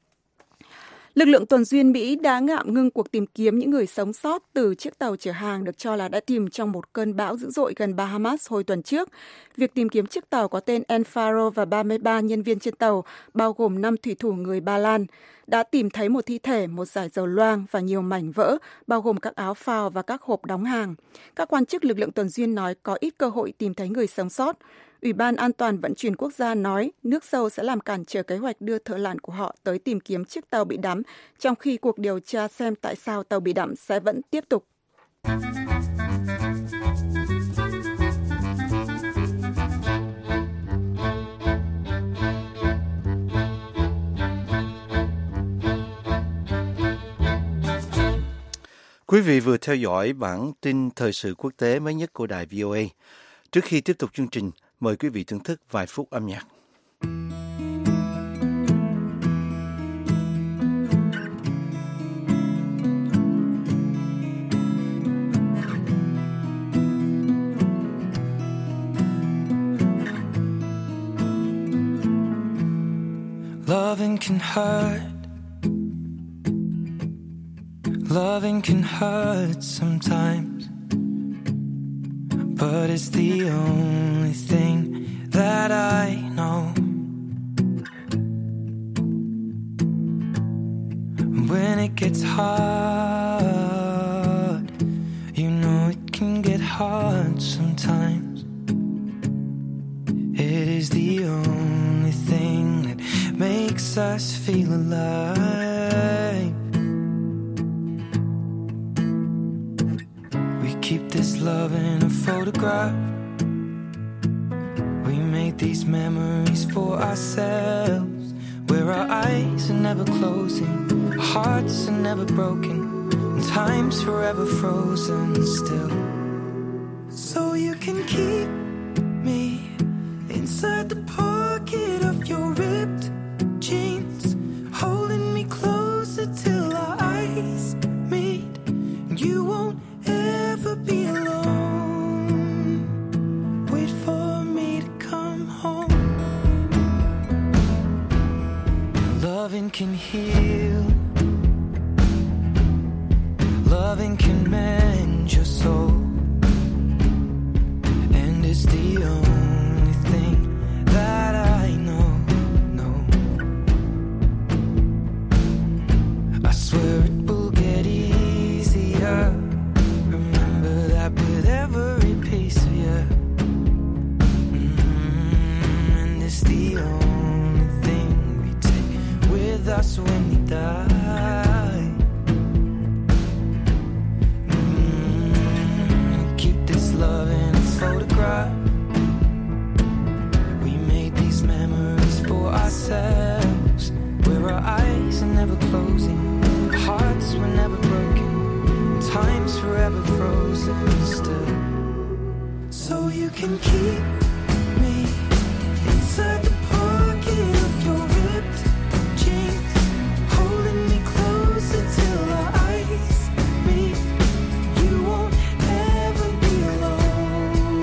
Lực lượng tuần duyên Mỹ đã ngạm ngưng cuộc tìm kiếm những người sống sót từ chiếc tàu chở hàng được cho là đã chìm trong một cơn bão dữ dội gần Bahamas hồi tuần trước. Việc tìm kiếm chiếc tàu có tên El Faro và ba mươi ba nhân viên trên tàu, bao gồm năm thủy thủ người Ba Lan, đã tìm thấy một thi thể, một dải dầu loang và nhiều mảnh vỡ, bao gồm các áo phao và các hộp đóng hàng. Các quan chức lực lượng tuần duyên nói có ít cơ hội tìm thấy người sống sót. Ủy ban An toàn Vận chuyển Quốc gia nói nước sâu sẽ làm cản trở kế hoạch đưa thợ lặn của họ tới tìm kiếm chiếc tàu bị đắm, trong khi cuộc điều tra xem tại sao tàu bị đắm sẽ vẫn tiếp tục. Quý vị vừa theo dõi bản tin thời sự quốc tế mới nhất của đài vê o a. Trước khi tiếp tục chương trình, mời quý vị thưởng thức vài phút âm nhạc. Loving can hurt. Loving can hurt sometimes, but it's the only thing that I know. When it gets hard, you know it can get hard sometimes. It is the only thing that makes us feel alive. Keep this love in a photograph. We made these memories for ourselves, where our eyes are never closing, our hearts are never broken, and time's forever frozen still. So you can keep me inside the pocket of your ripped jeans, holding me closer till our eyes meet, and you won't ever be alone. Wait for me to come home. Loving can heal. Loving can mend your soul. And it's the only thing that I know, know. I swear it will get easier. With every piece of you, mm-hmm. And it's the only thing we take with us when we die. Mm-hmm. Keep this love in a photograph. We made these memories for ourselves, where our eyes are never closing, our hearts were never broken, time's forever frozen still. So you can keep me inside the pocket of your ripped jeans, holding me closer till our eyes meet. You won't ever be alone.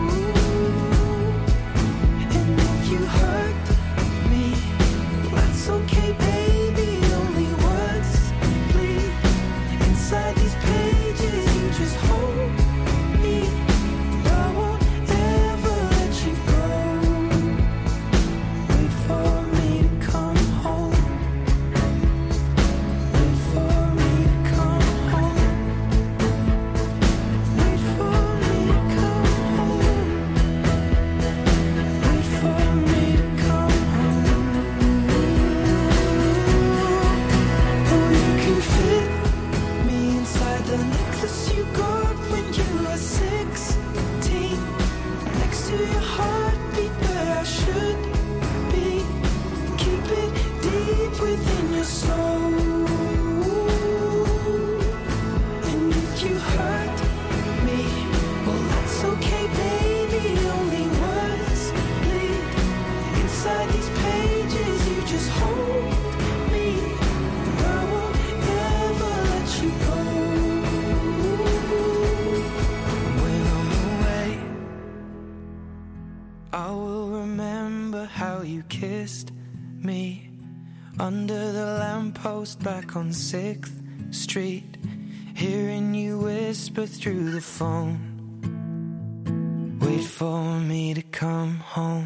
And if you hurt me, that's okay, baby. Only words bleed inside these pages. You just hold me. I won't ever let you go. Wait for me to come home. Wait for me to come home. Wait for me to come home. Wait for me to come home. Oh, you can fit me inside the necklace you got when you were sixteen, next to your heartbeat where I should be. Keep it deep within your soul. And if you hurt me, well, that's okay, baby. Only words bleed inside these pages. You just hold me. I won't ever let you go. When I'm away, I will remember how you kissed me under the lamppost back on sixth Street, hearing you whisper through the phone. Wait for me to come home.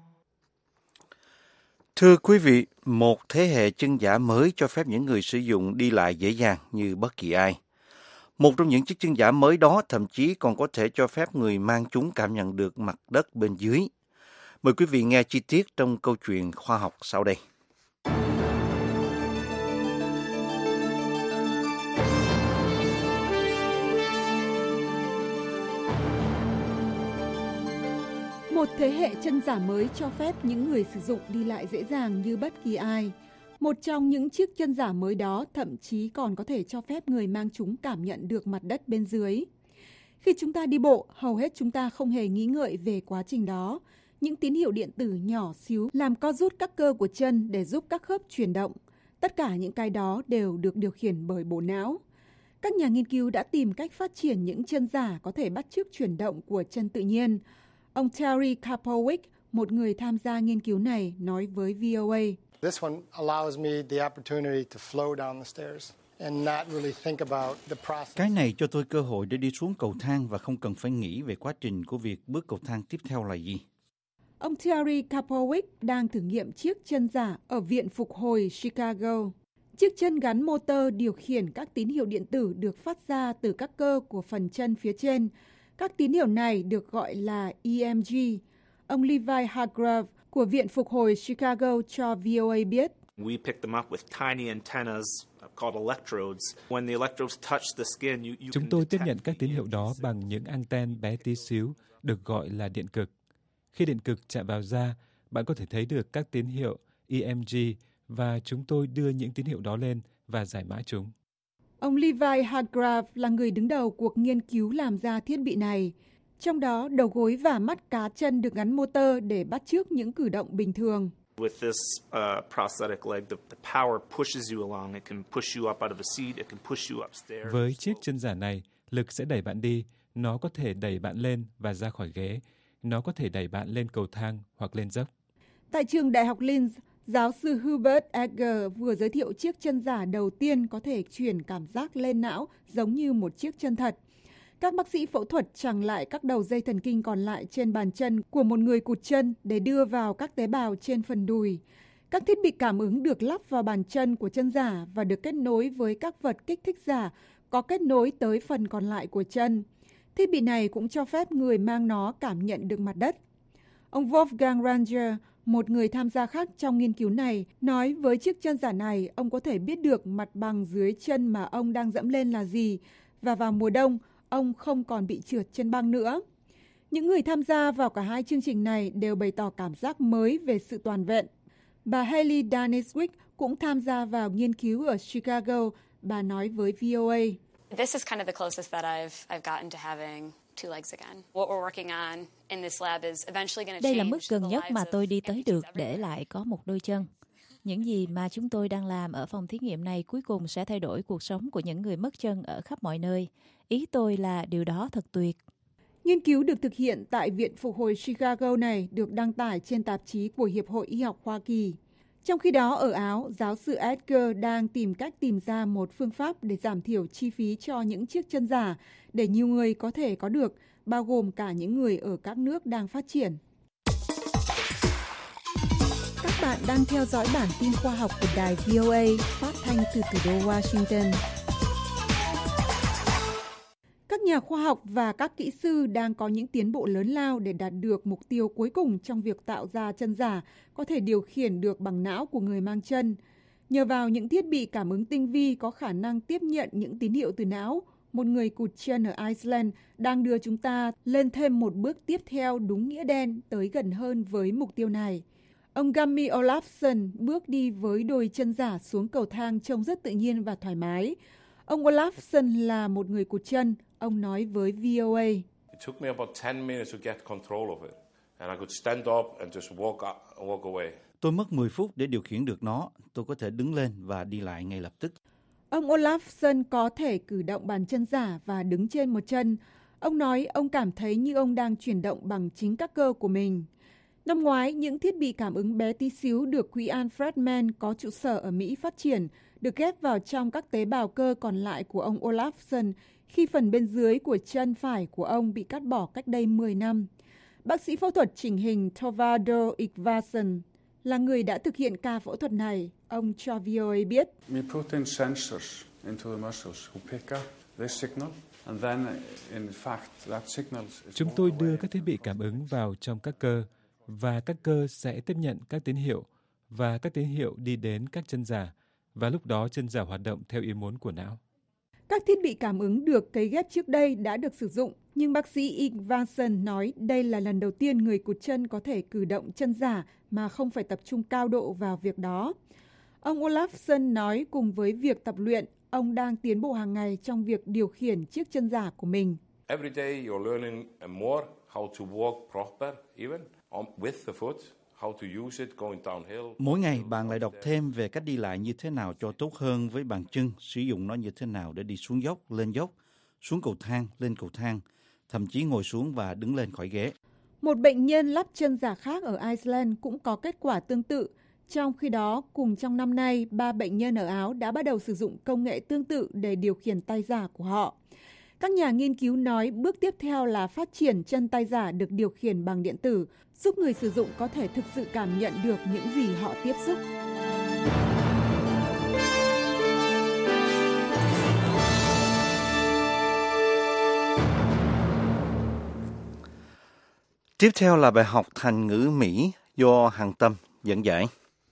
Thưa quý vị, một thế hệ chân giả mới cho phép những người sử dụng đi lại dễ dàng như bất kỳ ai. Một trong những chiếc chân giả mới đó thậm chí còn có thể cho phép người mang chúng cảm nhận được mặt đất bên dưới. Mời quý vị nghe chi tiết trong câu chuyện khoa học sau đây. Một thế hệ chân giả mới cho phép những người sử dụng đi lại dễ dàng như bất kỳ ai. Một trong những chiếc chân giả mới đó thậm chí còn có thể cho phép người mang chúng cảm nhận được mặt đất bên dưới. Khi chúng ta đi bộ, hầu hết chúng ta không hề nghĩ ngợi về quá trình đó. Những tín hiệu điện tử nhỏ xíu làm co rút các cơ của chân để giúp các khớp chuyển động. Tất cả những cái đó đều được điều khiển bởi bộ não. Các nhà nghiên cứu đã tìm cách phát triển những chân giả có thể bắt chước chuyển động của chân tự nhiên. Ông Terry Kapowick, một người tham gia nghiên cứu này, nói với vê o a. This one allows me the opportunity to flow down the stairs and not really think about the process. Cái này cho tôi cơ hội để đi xuống cầu thang và không cần phải nghĩ về quá trình của việc bước cầu thang tiếp theo là gì. Ông Terry Kapowick đang thử nghiệm chiếc chân giả ở Viện Phục hồi Chicago. Chiếc chân gắn motor điều khiển các tín hiệu điện tử được phát ra từ các cơ của phần chân phía trên. Các tín hiệu này được gọi là e em giê. Ông Levi Hargrove của Viện Phục hồi Chicago cho vê o a biết. We pick them up with tiny antennas called electrodes. When the electrodes touch the skin, you, you Chúng tôi tiếp nhận các tín hiệu đó bằng những anten bé tí xíu được gọi là điện cực. Khi điện cực chạm vào da, bạn có thể thấy được các tín hiệu e em giê và chúng tôi đưa những tín hiệu đó lên và giải mã chúng. Ông Levi Hargrove là người đứng đầu cuộc nghiên cứu làm ra thiết bị này. Trong đó, đầu gối và mắt cá chân được gắn motor để bắt chước những cử động bình thường. With this uh, prosthetic leg, the, the power pushes you along. It can push you up out of the seat. It can push you upstairs. Với chiếc chân giả này, lực sẽ đẩy bạn đi. Nó có thể đẩy bạn lên và ra khỏi ghế. Nó có thể đẩy bạn lên cầu thang hoặc lên dốc. Tại trường Đại học Linz, giáo sư Hubert Egger vừa giới thiệu chiếc chân giả đầu tiên có thể truyền cảm giác lên não giống như một chiếc chân thật. Các bác sĩ phẫu thuật chằng lại các đầu dây thần kinh còn lại trên bàn chân của một người cụt chân để đưa vào các tế bào trên phần đùi. Các thiết bị cảm ứng được lắp vào bàn chân của chân giả và được kết nối với các vật kích thích giả có kết nối tới phần còn lại của chân. Thiết bị này cũng cho phép người mang nó cảm nhận được mặt đất. Ông Wolfgang Ranger, một người tham gia khác trong nghiên cứu này, nói với chiếc chân giả này ông có thể biết được mặt bằng dưới chân mà ông đang dẫm lên là gì và vào mùa đông ông không còn bị trượt trên băng nữa. Những người tham gia vào cả hai chương trình này đều bày tỏ cảm giác mới về sự toàn vẹn. Bà Haley Daniswick cũng tham gia vào nghiên cứu ở Chicago. Bà nói với vê o a. This is kind of the closest that I've I've gotten to having two legs again. What we're working on in this lab is eventually going to change. Đây là mức gần nhất mà tôi đi tới được để lại có một đôi chân. Những gì mà chúng tôi đang làm ở phòng thí nghiệm này cuối cùng sẽ thay đổi cuộc sống của những người mất chân ở khắp mọi nơi. Ý tôi là điều đó thật tuyệt. Nghiên cứu được thực hiện tại Viện Phục hồi Chicago này được đăng tải trên tạp chí của Hiệp hội Y học Hoa Kỳ. Trong khi đó ở Áo, giáo sư Edgar đang tìm cách tìm ra một phương pháp để giảm thiểu chi phí cho những chiếc chân giả để nhiều người có thể có được, bao gồm cả những người ở các nước đang phát triển. Các bạn đang theo dõi bản tin khoa học của đài vê o a phát thanh từ thủ đô Washington. Các nhà khoa học và các kỹ sư đang có những tiến bộ lớn lao để đạt được mục tiêu cuối cùng trong việc tạo ra chân giả có thể điều khiển được bằng não của người mang chân. Nhờ vào những thiết bị cảm ứng tinh vi có khả năng tiếp nhận những tín hiệu từ não, một người cụt chân ở Iceland đang đưa chúng ta lên thêm một bước tiếp theo đúng nghĩa đen tới gần hơn với mục tiêu này. Ông Gummi Olafsson bước đi với đôi chân giả xuống cầu thang trông rất tự nhiên và thoải mái. Ông Olafsson là một người cụt chân. Ông nói với vê o a. It took me about ten minutes to get control of it, and I could stand up and just walk up, walk away. Tôi mất mười phút để điều khiển được nó. Tôi có thể đứng lên và đi lại ngay lập tức. Ông Olafsson có thể cử động bàn chân giả và đứng trên một chân. Ông nói ông cảm thấy như ông đang chuyển động bằng chính các cơ của mình. Năm ngoái, những thiết bị cảm ứng bé tí xíu được Quỹ Alfred Mann có trụ sở ở Mỹ phát triển, được ghép vào trong các tế bào cơ còn lại của ông Olafsson khi phần bên dưới của chân phải của ông bị cắt bỏ cách đây mười năm. Bác sĩ phẫu thuật chỉnh hình Tovado Ikvason là người đã thực hiện ca phẫu thuật này. Ông cho vê o a biết. We put in sensors into the muscles who pick up this signal, and then in fact that signal. Chúng tôi đưa các thiết bị cảm ứng vào trong các cơ, và các cơ sẽ tiếp nhận các tín hiệu, và các tín hiệu đi đến các chân giả, và lúc đó chân giả hoạt động theo ý muốn của não. Các thiết bị cảm ứng được cấy ghép trước đây đã được sử dụng Nhưng bác sĩ Ivanson nói đây là lần đầu tiên người cụt chân có thể cử động chân giả mà không phải tập trung cao độ vào việc đó. Ông Olafsson nói cùng với việc tập luyện, ông đang tiến bộ hàng ngày trong việc điều khiển chiếc chân giả của mình. Every day you're learning more how to walk proper, even on, with the foot, how to use it going downhill. Mỗi ngày bạn lại đọc thêm về cách đi lại như thế nào cho tốt hơn với bàn chân, sử dụng nó như thế nào để đi xuống dốc, lên dốc, xuống cầu thang, lên cầu thang, thậm chí ngồi xuống và đứng lên khỏi ghế. Một bệnh nhân lắp chân giả khác ở Iceland cũng có kết quả tương tự. Trong khi đó, cùng trong năm nay, ba bệnh nhân ở Áo đã bắt đầu sử dụng công nghệ tương tự để điều khiển tay giả của họ. Các nhà nghiên cứu nói bước tiếp theo là phát triển chân tay giả được điều khiển bằng điện tử, giúp người sử dụng có thể thực sự cảm nhận được những gì họ tiếp xúc. Tiếp theo là bài học thành ngữ Mỹ do Hằng Tâm dẫn giải.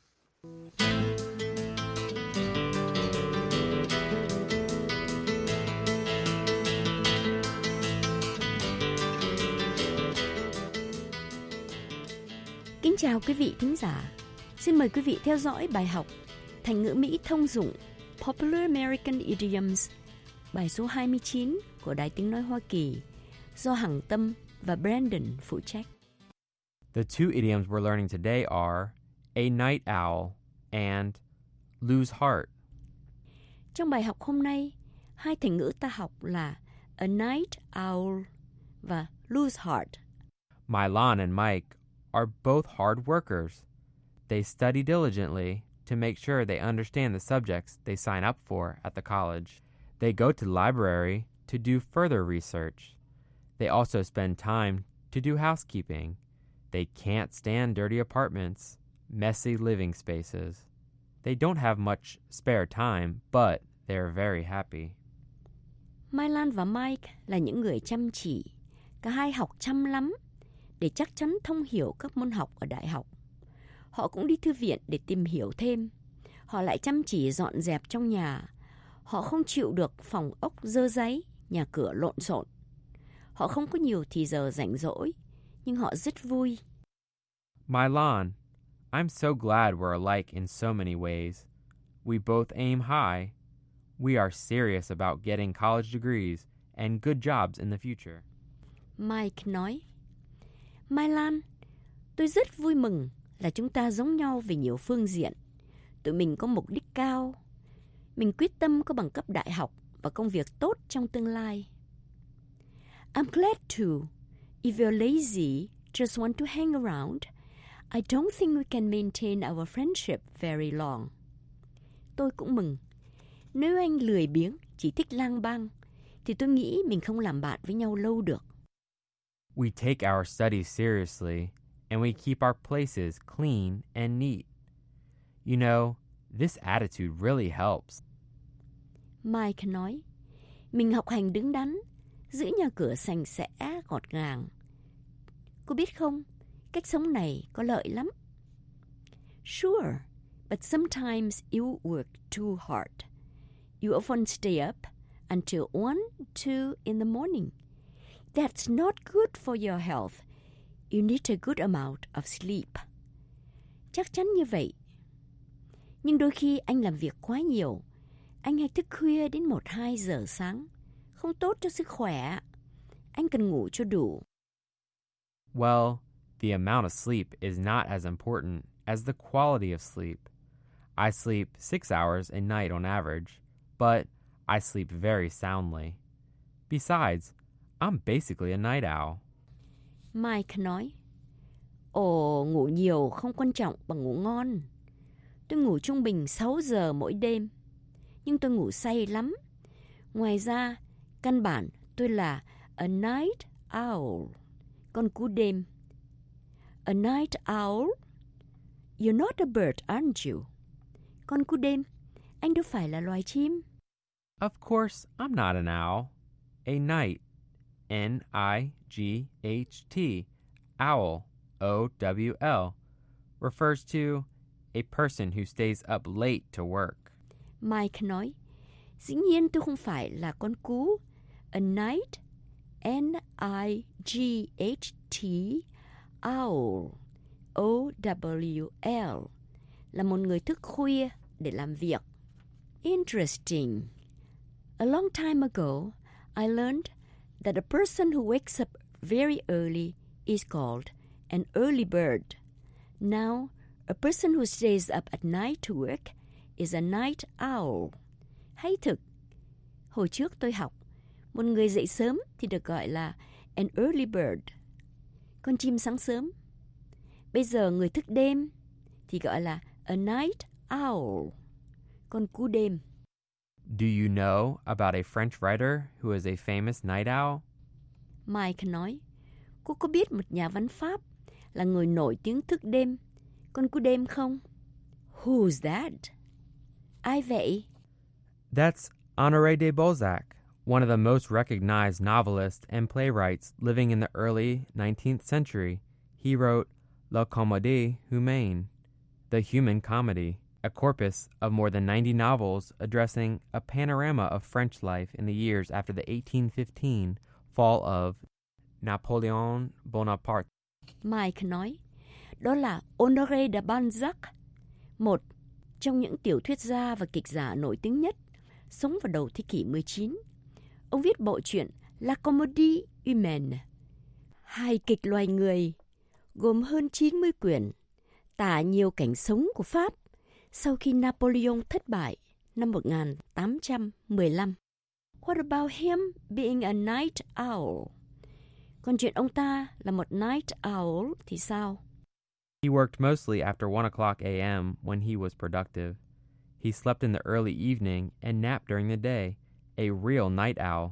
Kính chào quý vị thính giả. Xin mời quý vị theo dõi bài học thành ngữ Mỹ thông dụng Popular American Idioms, bài số hai mươi chín của Đài Tiếng Nói Hoa Kỳ do Hằng Tâm và Brandon phụ trách. The two idioms we're learning today are a night owl and lose heart. Trong bài học hôm nay, hai thành ngữ ta học là a night owl và lose heart. Mylan and Mike are both hard workers. They study diligently to make sure they understand the subjects they sign up for at the college. They go to the library to do further research. They also spend time to do housekeeping. They can't stand dirty apartments, messy living spaces. They don't have much spare time, but they're very happy. Mylan và Mike là những người chăm chỉ. Cả hai học chăm lắm để chắc chắn thông hiểu các môn học ở đại học. Họ cũng đi thư viện để tìm hiểu thêm. Họ lại chăm chỉ dọn dẹp trong nhà. Họ không chịu được phòng ốc dơ dáy, nhà cửa lộn xộn. Họ không có nhiều thì giờ rảnh rỗi, nhưng họ rất vui. Mylan, I'm so glad we're alike in so many ways. We both aim high. We are serious about getting college degrees and good jobs in the future. Mike nói, Mylan, tôi rất vui mừng là chúng ta giống nhau về nhiều phương diện. Tụi mình có mục đích cao. Mình quyết tâm có bằng cấp đại học và công việc tốt trong tương lai. I'm glad to. If you're lazy, just want to hang around, I don't think we can maintain our friendship very long. Tôi cũng mừng. Nếu anh lười biếng, chỉ thích lang bang, thì tôi nghĩ mình không làm bạn với nhau lâu được. We take our studies seriously, and we keep our places clean and neat. You know, this attitude really helps. Mike nói, mình học hành đứng đắn, giữ nhà cửa sạch sẽ, gọt gàng. Cô biết không, cách sống này có lợi lắm. Sure, but sometimes you work too hard. You often stay up until one, two in the morning. That's not good for your health. You need a good amount of sleep. Chắc chắn như vậy. Nhưng đôi khi anh làm việc quá nhiều. Anh hay thức khuya đến một hai giờ sáng. Không tốt cho sức khỏe. Anh cần ngủ cho đủ. Well, the amount of sleep is not as important as the quality of sleep. I sleep six hours a night on average, but I sleep very soundly. Besides, I'm basically a night owl. Mike nói, ồ, ngủ nhiều không quan trọng bằng ngủ ngon. Tôi ngủ trung bình sáu giờ mỗi đêm, nhưng tôi ngủ say lắm. Ngoài ra, căn bản tôi là a night owl, con cú đêm. A night owl? You're not a bird, aren't you? Con cú đêm, anh đâu phải là loài chim. Of course, I'm not an owl. A night, N I G H T, owl, O W L, refers to a person who stays up late to work. Mike nói, dĩ nhiên tôi không phải là con cú. A night, N I G H T, owl, O W L, là một người thức khuya để làm việc. Interesting. A long time ago, I learned that a person who wakes up very early is called an early bird. Now, a person who stays up at night to work is a night owl. Hay thực. Hồi trước tôi học, một người dậy sớm thì được gọi là an early bird, con chim sáng sớm. Bây giờ người thức đêm thì gọi là a night owl, con cú đêm. Do you know about a French writer who is a famous night owl? Mike nói, cô có biết một nhà văn Pháp là người nổi tiếng thức đêm, con cú đêm không? Who's that? Ai vậy? That's Honoré de Balzac, one of the most recognized novelists and playwrights living in the early nineteenth century. He wrote La Comédie Humaine, The Human Comedy, a corpus of more than ninety novels addressing a panorama of French life in the years after the eighteen fifteen fall of Napoleon Bonaparte. Mike nói, đó là Honoré de Balzac, một trong những tiểu thuyết gia và kịch giả nổi tiếng nhất, sống vào đầu thế kỷ mười chín. Ông viết bộ truyện La Comédie Humaine, hài kịch loài người, gồm hơn chín mươi quyển, tả nhiều cảnh sống của Pháp sau khi Napoleon thất bại năm một nghìn tám trăm mười lăm. What about him being a night owl? Còn chuyện ông ta là một night owl thì sao? He worked mostly after one o'clock a m when he was productive. He slept in the early evening and napped during the day, a real night owl.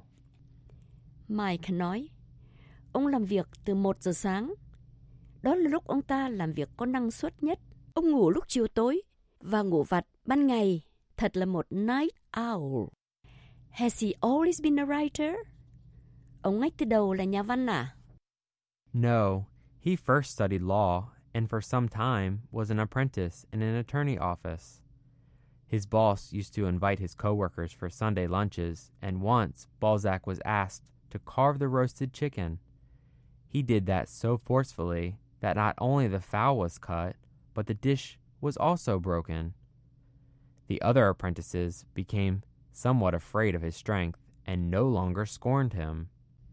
Mike nói, ông làm việc từ một giờ sáng. Đó là lúc ông ta làm việc có năng suất nhất. Ông ngủ lúc chiều tối và ngủ vặt ban ngày. Thật là một night owl. Has he always been a writer? Ông ngay từ đầu là nhà văn à? No, he first studied law and for some time was an apprentice in an attorney office. His boss used to invite his coworkers for Sunday lunches, and once Balzac was asked to carve the roasted chicken. He did that so forcefully that not only the fowl was cut, but the dish was also broken. The other apprentices became somewhat afraid of his strength and no longer scorned him.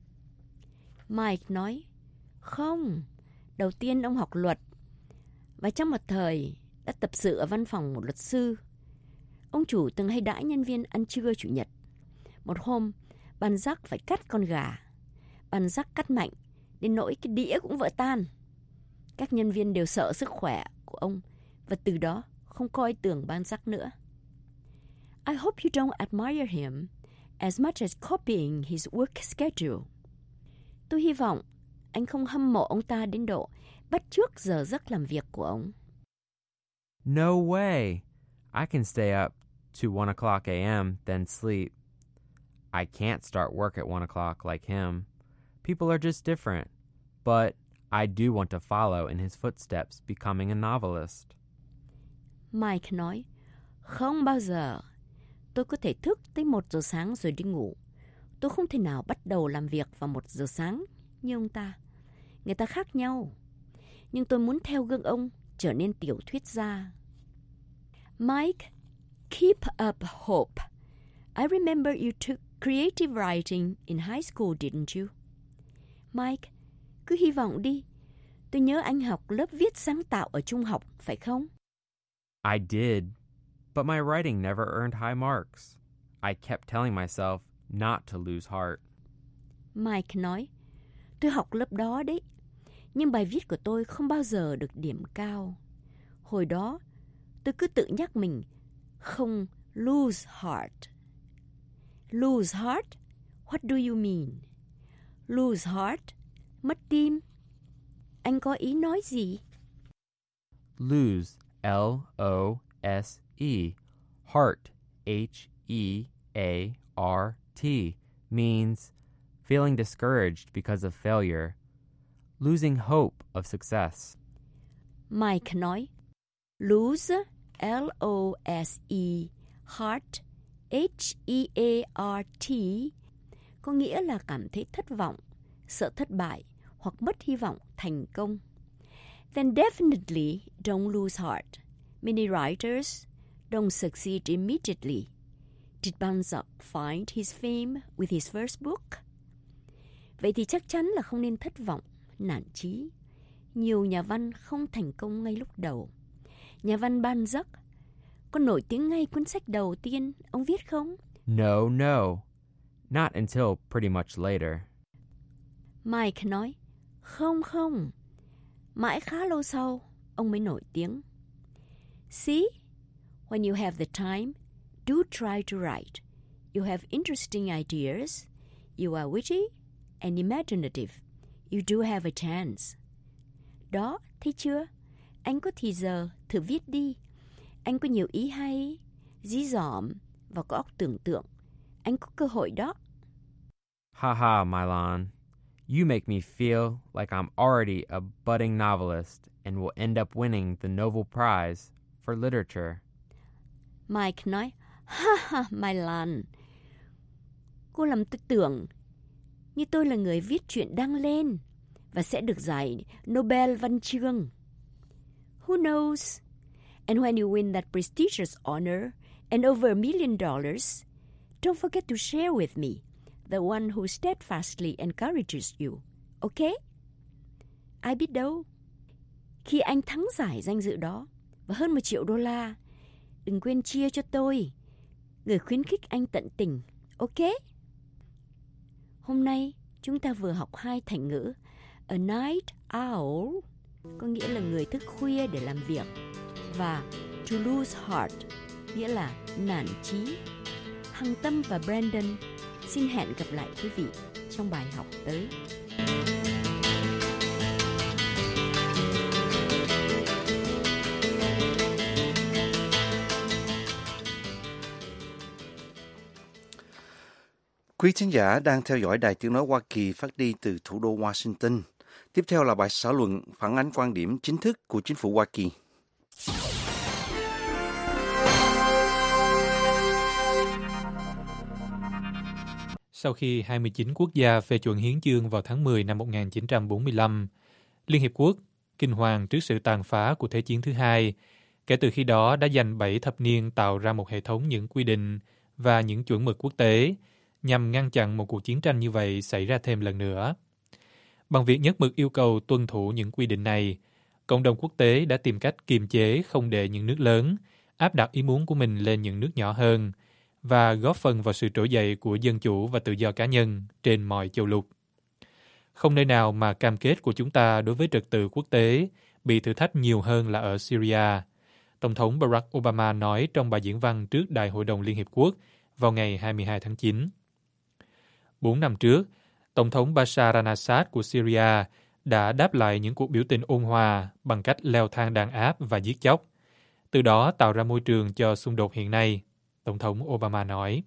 Mike nói, không, đầu tiên ông học luật, và trong một thời đã tập sự ở văn phòng một luật sư. Ông chủ từng hay đãi nhân viên ăn trưa chủ nhật. Một hôm, Balzac phải cắt con gà. Balzac cắt mạnh, đến nỗi cái đĩa cũng vỡ tan. Các nhân viên đều sợ sức khỏe của ông, và từ đó không coi tưởng Balzac nữa. I hope you don't admire him as much as copying his work schedule. Tôi hy vọng anh không hâm mộ ông ta đến độ bắt chước giờ giấc làm việc của ông. No way! I can stay up to one o'clock a m then sleep. I can't start work at one o'clock like him. People are just different. But I do want to follow in his footsteps, becoming a novelist. Mike nói, không bao giờ. Tôi có thể thức tới một giờ sáng rồi đi ngủ. Tôi không thể nào bắt đầu làm việc vào một giờ sáng như ông ta. Người ta khác nhau. Nhưng tôi muốn theo gương ông trở nên tiểu thuyết gia. Mike, keep up hope. I remember you took creative writing in high school, didn't you? Mike, cứ hy vọng đi. Tôi nhớ anh học lớp viết sáng tạo ở trung học, phải không? I did, but my writing never earned high marks. I kept telling myself not to lose heart. Mike nói, tôi học lớp đó đấy, nhưng bài viết của tôi không bao giờ được điểm cao. Hồi đó, tôi cứ tự nhắc mình không lose heart. Lose heart? What do you mean? Lose heart? Mất tim. Anh có ý nói gì? Lose, L O S E. Heart, H E A R T, means feeling discouraged because of failure, losing hope of success. Mike nói, lose, L O S E, heart, H E A R T, có nghĩa là cảm thấy thất vọng, sợ thất bại hoặc mất hy vọng thành công, then definitely don't lose heart. Many writers don't succeed immediately. Did Balzac find his fame with his first book? Vậy thì chắc chắn là không nên thất vọng, nản chí. Nhiều nhà văn không thành công ngay lúc đầu. Nhà văn Balzac có nổi tiếng ngay cuốn sách đầu tiên ông viết không? No, no. Not until pretty much later. Mike nói, không không, mãi khá lâu sau ông mới nổi tiếng. See, when you have the time, do try to write. You have interesting ideas. You are witty and imaginative. You do have a chance. Đó, thấy chưa? Anh có thì giờ, thử viết đi. Anh có nhiều ý hay, dí dỏm và có óc tưởng tượng. Anh có cơ hội đó. Haha, Milan. You make me feel like I'm already a budding novelist and will end up winning the Nobel Prize for Literature. Mike nói, ha ha, Milan. Cô làm tôi tưởng như tôi là người viết truyện đăng lên và sẽ được giải Nobel văn chương. Who knows? And when you win that prestigious honor and over a million dollars, don't forget to share with me, the one who steadfastly encourages you. Okay? Ai biết đâu. Khi anh thắng giải danh dự đó và hơn một triệu đô la, đừng quên chia cho tôi, người khuyến khích anh tận tình. Okay? Hôm nay chúng ta vừa học hai thành ngữ. A night owl có nghĩa là người thức khuya để làm việc, và to lose heart nghĩa là nản chí. Hằng Tâm và Brandon xin hẹn gặp lại quý vị trong bài học tới. Quý thính giả đang theo dõi Đài Tiếng Nói Hoa Kỳ phát đi từ thủ đô Washington. Tiếp theo là bài xã luận phản ánh quan điểm chính thức của chính phủ Hoa Kỳ. Sau khi hai mươi chín quốc gia phê chuẩn hiến chương vào tháng mười năm một nghìn chín trăm bốn mươi lăm, Liên Hiệp Quốc kinh hoàng trước sự tàn phá của Thế chiến thứ hai, kể từ khi đó đã dành bảy thập niên tạo ra một hệ thống những quy định và những chuẩn mực quốc tế nhằm ngăn chặn một cuộc chiến tranh như vậy xảy ra thêm lần nữa. Bằng việc nhất mực yêu cầu tuân thủ những quy định này, cộng đồng quốc tế đã tìm cách kiềm chế không để những nước lớn áp đặt ý muốn của mình lên những nước nhỏ hơn và góp phần vào sự trỗi dậy của dân chủ và tự do cá nhân trên mọi châu lục. Không nơi nào mà cam kết của chúng ta đối với trật tự quốc tế bị thử thách nhiều hơn là ở Syria. Tổng thống Barack Obama nói trong bài diễn văn trước Đại hội đồng Liên Hiệp Quốc vào ngày hai mươi hai tháng chín. Bốn năm trước, Tổng thống Bashar al-Assad của Syria đã đáp lại những cuộc biểu tình ôn hòa bằng cách leo thang đàn áp và giết chóc, từ đó tạo ra môi trường cho xung đột hiện nay, Tổng thống Obama nói.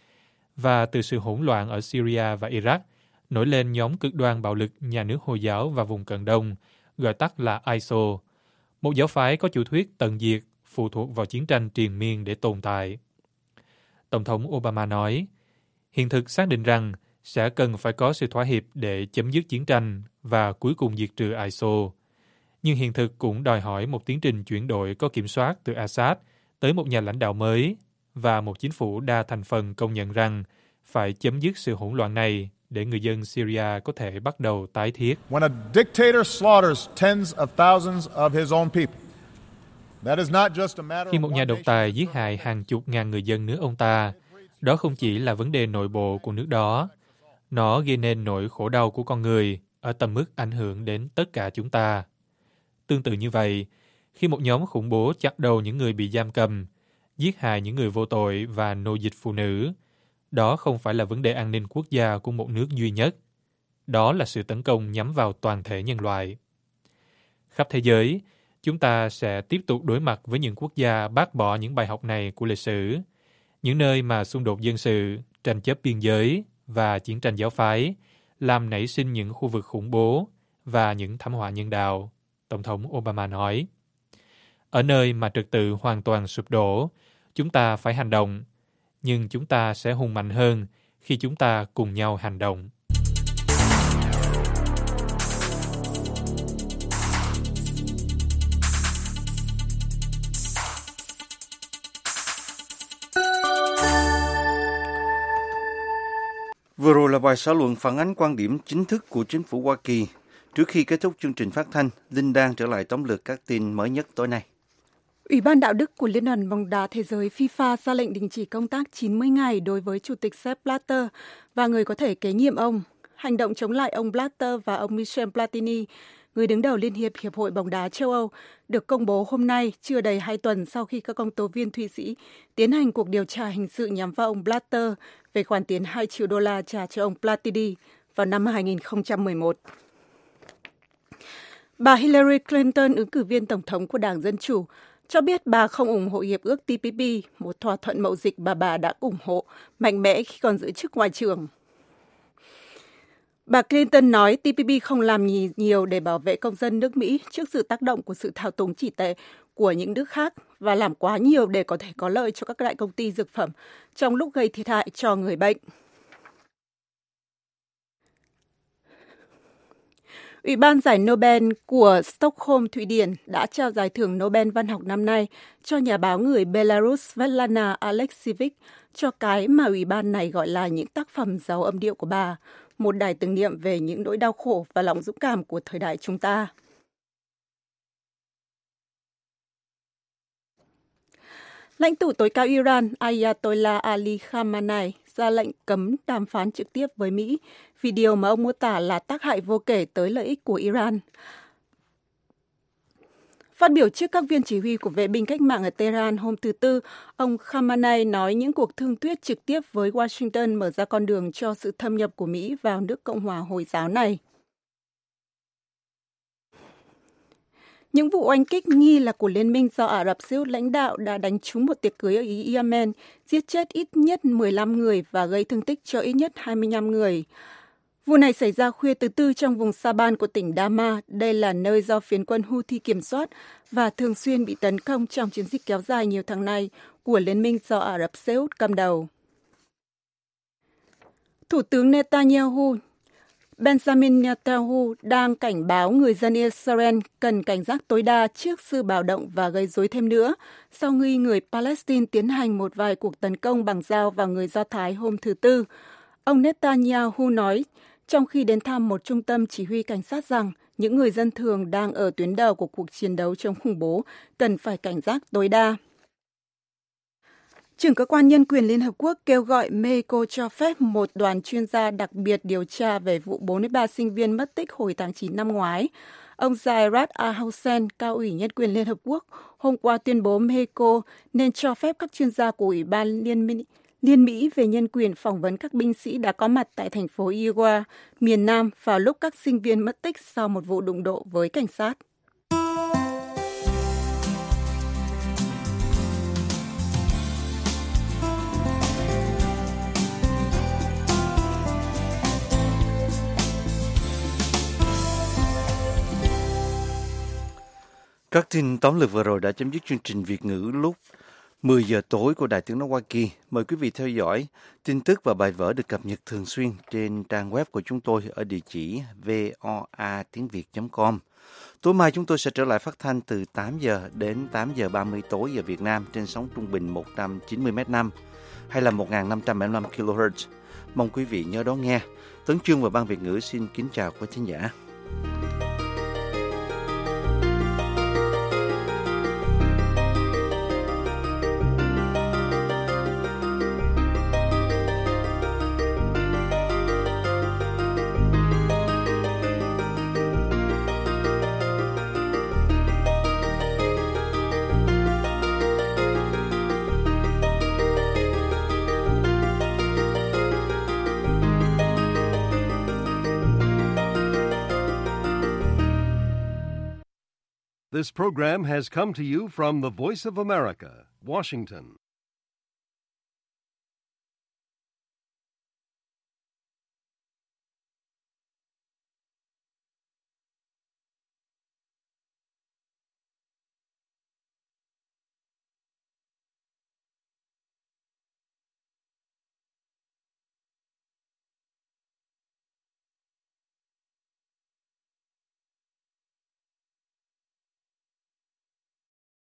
Và từ sự hỗn loạn ở Syria và Iraq, nổi lên nhóm cực đoan bạo lực nhà nước Hồi giáo và vùng Cận Đông, gọi tắt là i ét o, một giáo phái có chủ thuyết tận diệt phụ thuộc vào chiến tranh triền miên để tồn tại. Tổng thống Obama nói, hiện thực xác định rằng sẽ cần phải có sự thỏa hiệp để chấm dứt chiến tranh và cuối cùng diệt trừ i ét o. Nhưng hiện thực cũng đòi hỏi một tiến trình chuyển đổi có kiểm soát từ Assad tới một nhà lãnh đạo mới và một chính phủ đa thành phần công nhận rằng phải chấm dứt sự hỗn loạn này để người dân Syria có thể bắt đầu tái thiết. When a dictator slaughters tens of thousands of his own people, that is not just a matter of Khi một nhà độc tài giết hại hàng chục ngàn người dân nước ông ta, đó không chỉ là vấn đề nội bộ của nước đó. Nó gây nên nỗi khổ đau của con người ở tầm mức ảnh hưởng đến tất cả chúng ta. Tương tự như vậy, khi một nhóm khủng bố chặt đầu những người bị giam cầm, giết hại những người vô tội và nô dịch phụ nữ, đó không phải là vấn đề an ninh quốc gia của một nước duy nhất. Đó là sự tấn công nhắm vào toàn thể nhân loại. Khắp thế giới, chúng ta sẽ tiếp tục đối mặt với những quốc gia bác bỏ những bài học này của lịch sử, những nơi mà xung đột dân sự, tranh chấp biên giới và chiến tranh giáo phái làm nảy sinh những khu vực khủng bố và những thảm họa nhân đạo, Tổng thống Obama nói. Ở nơi mà trật tự hoàn toàn sụp đổ, chúng ta phải hành động, nhưng chúng ta sẽ hùng mạnh hơn khi chúng ta cùng nhau hành động. Vừa rồi là bài xã luận phản ánh quan điểm chính thức của chính phủ Hoa Kỳ. Trước khi kết thúc chương trình phát thanh, Linh đang trở lại tóm lược các tin mới nhất tối nay. Ủy ban đạo đức của Liên đoàn bóng đá thế giới FIFA ra lệnh đình chỉ công tác chín mươi ngày đối với Chủ tịch Sepp Blatter và người có thể kế nhiệm ông. Hành động chống lại ông Blatter và ông Michel Platini, người đứng đầu Liên hiệp Hiệp hội bóng đá châu Âu, được công bố hôm nay chưa đầy hai tuần sau khi các công tố viên Thụy Sĩ tiến hành cuộc điều tra hình sự nhắm vào ông Blatter về khoản tiền hai triệu đô la trả cho ông Platini vào năm hai nghìn không trăm mười một. Bà Hillary Clinton, ứng cử viên tổng thống của Đảng Dân Chủ, cho biết bà không ủng hộ hiệp ước T P P, một thỏa thuận mậu dịch mà bà đã ủng hộ mạnh mẽ khi còn giữ chức ngoại trưởng. Bà Clinton nói T P P không làm nhiều để bảo vệ công dân nước Mỹ trước sự tác động của sự thao túng chỉ tệ của những nước khác và làm quá nhiều để có thể có lợi cho các đại công ty dược phẩm trong lúc gây thiệt hại cho người bệnh. Ủy ban giải Nobel của Stockholm, Thụy Điển đã trao giải thưởng Nobel văn học năm nay cho nhà báo người Belarus Svetlana Alexievich cho cái mà ủy ban này gọi là những tác phẩm giàu âm điệu của bà, một đài tưởng niệm về những nỗi đau khổ và lòng dũng cảm của thời đại chúng ta. Lãnh tụ tối cao Iran Ayatollah Ali Khamenei ra lệnh cấm đàm phán trực tiếp với Mỹ vì điều mà ông mô tả là tác hại vô kể tới lợi ích của Iran. Phát biểu trước các viên chỉ huy của vệ binh cách mạng ở Tehran hôm thứ Tư, ông Khamenei nói những cuộc thương thuyết trực tiếp với Washington mở ra con đường cho sự thâm nhập của Mỹ vào nước Cộng hòa Hồi giáo này. Những vụ oanh kích nghi là của Liên minh do Ả Rập Xê Út lãnh đạo đã đánh trúng một tiệc cưới ở Yemen, giết chết ít nhất mười lăm người và gây thương tích cho ít nhất hai mươi lăm người. Vụ này xảy ra khuya thứ Tư trong vùng Saban của tỉnh Dama. Đây là nơi do phiến quân Houthi kiểm soát và thường xuyên bị tấn công trong chiến dịch kéo dài nhiều tháng nay của Liên minh do Ả Rập Xê Út cầm đầu. Thủ tướng Netanyahu Benjamin Netanyahu đang cảnh báo người dân Israel cần cảnh giác tối đa trước sự bạo động và gây rối thêm nữa sau khi người Palestine tiến hành một vài cuộc tấn công bằng dao vào người Do Thái hôm thứ Tư. Ông Netanyahu nói trong khi đến thăm một trung tâm chỉ huy cảnh sát rằng những người dân thường đang ở tuyến đầu của cuộc chiến đấu chống khủng bố cần phải cảnh giác tối đa. Trưởng cơ quan nhân quyền Liên Hợp Quốc kêu gọi Mexico cho phép một đoàn chuyên gia đặc biệt điều tra về vụ bốn mươi ba sinh viên mất tích hồi tháng chín năm ngoái. Ông Zairad Al-Hussein, cao ủy nhân quyền Liên Hợp Quốc, hôm qua tuyên bố Mexico nên cho phép các chuyên gia của Ủy ban Liên, Mỹ, Liên Mỹ về nhân quyền phỏng vấn các binh sĩ đã có mặt tại thành phố Iowa, miền Nam vào lúc các sinh viên mất tích sau một vụ đụng độ với cảnh sát. Các tin tóm lược vừa rồi đã chấm dứt chương trình Việt ngữ lúc mười giờ tối của Đài Tiếng nói Hoa Kỳ. Mời quý vị theo dõi tin tức và bài vở được cập nhật thường xuyên trên trang web của chúng tôi ở địa chỉ voa tiếng việt chấm com. Tối mai chúng tôi sẽ trở lại phát thanh từ tám giờ đến tám giờ ba mươi tối giờ Việt Nam trên sóng trung bình một trăm chín mươi mét năm hay là một nghìn năm trăm bảy mươi lăm ki lô héc. Mong quý vị nhớ đón nghe. Tấn Chương và Ban Việt ngữ xin kính chào quý thính giả. This program has come to you from the Voice of America, Washington.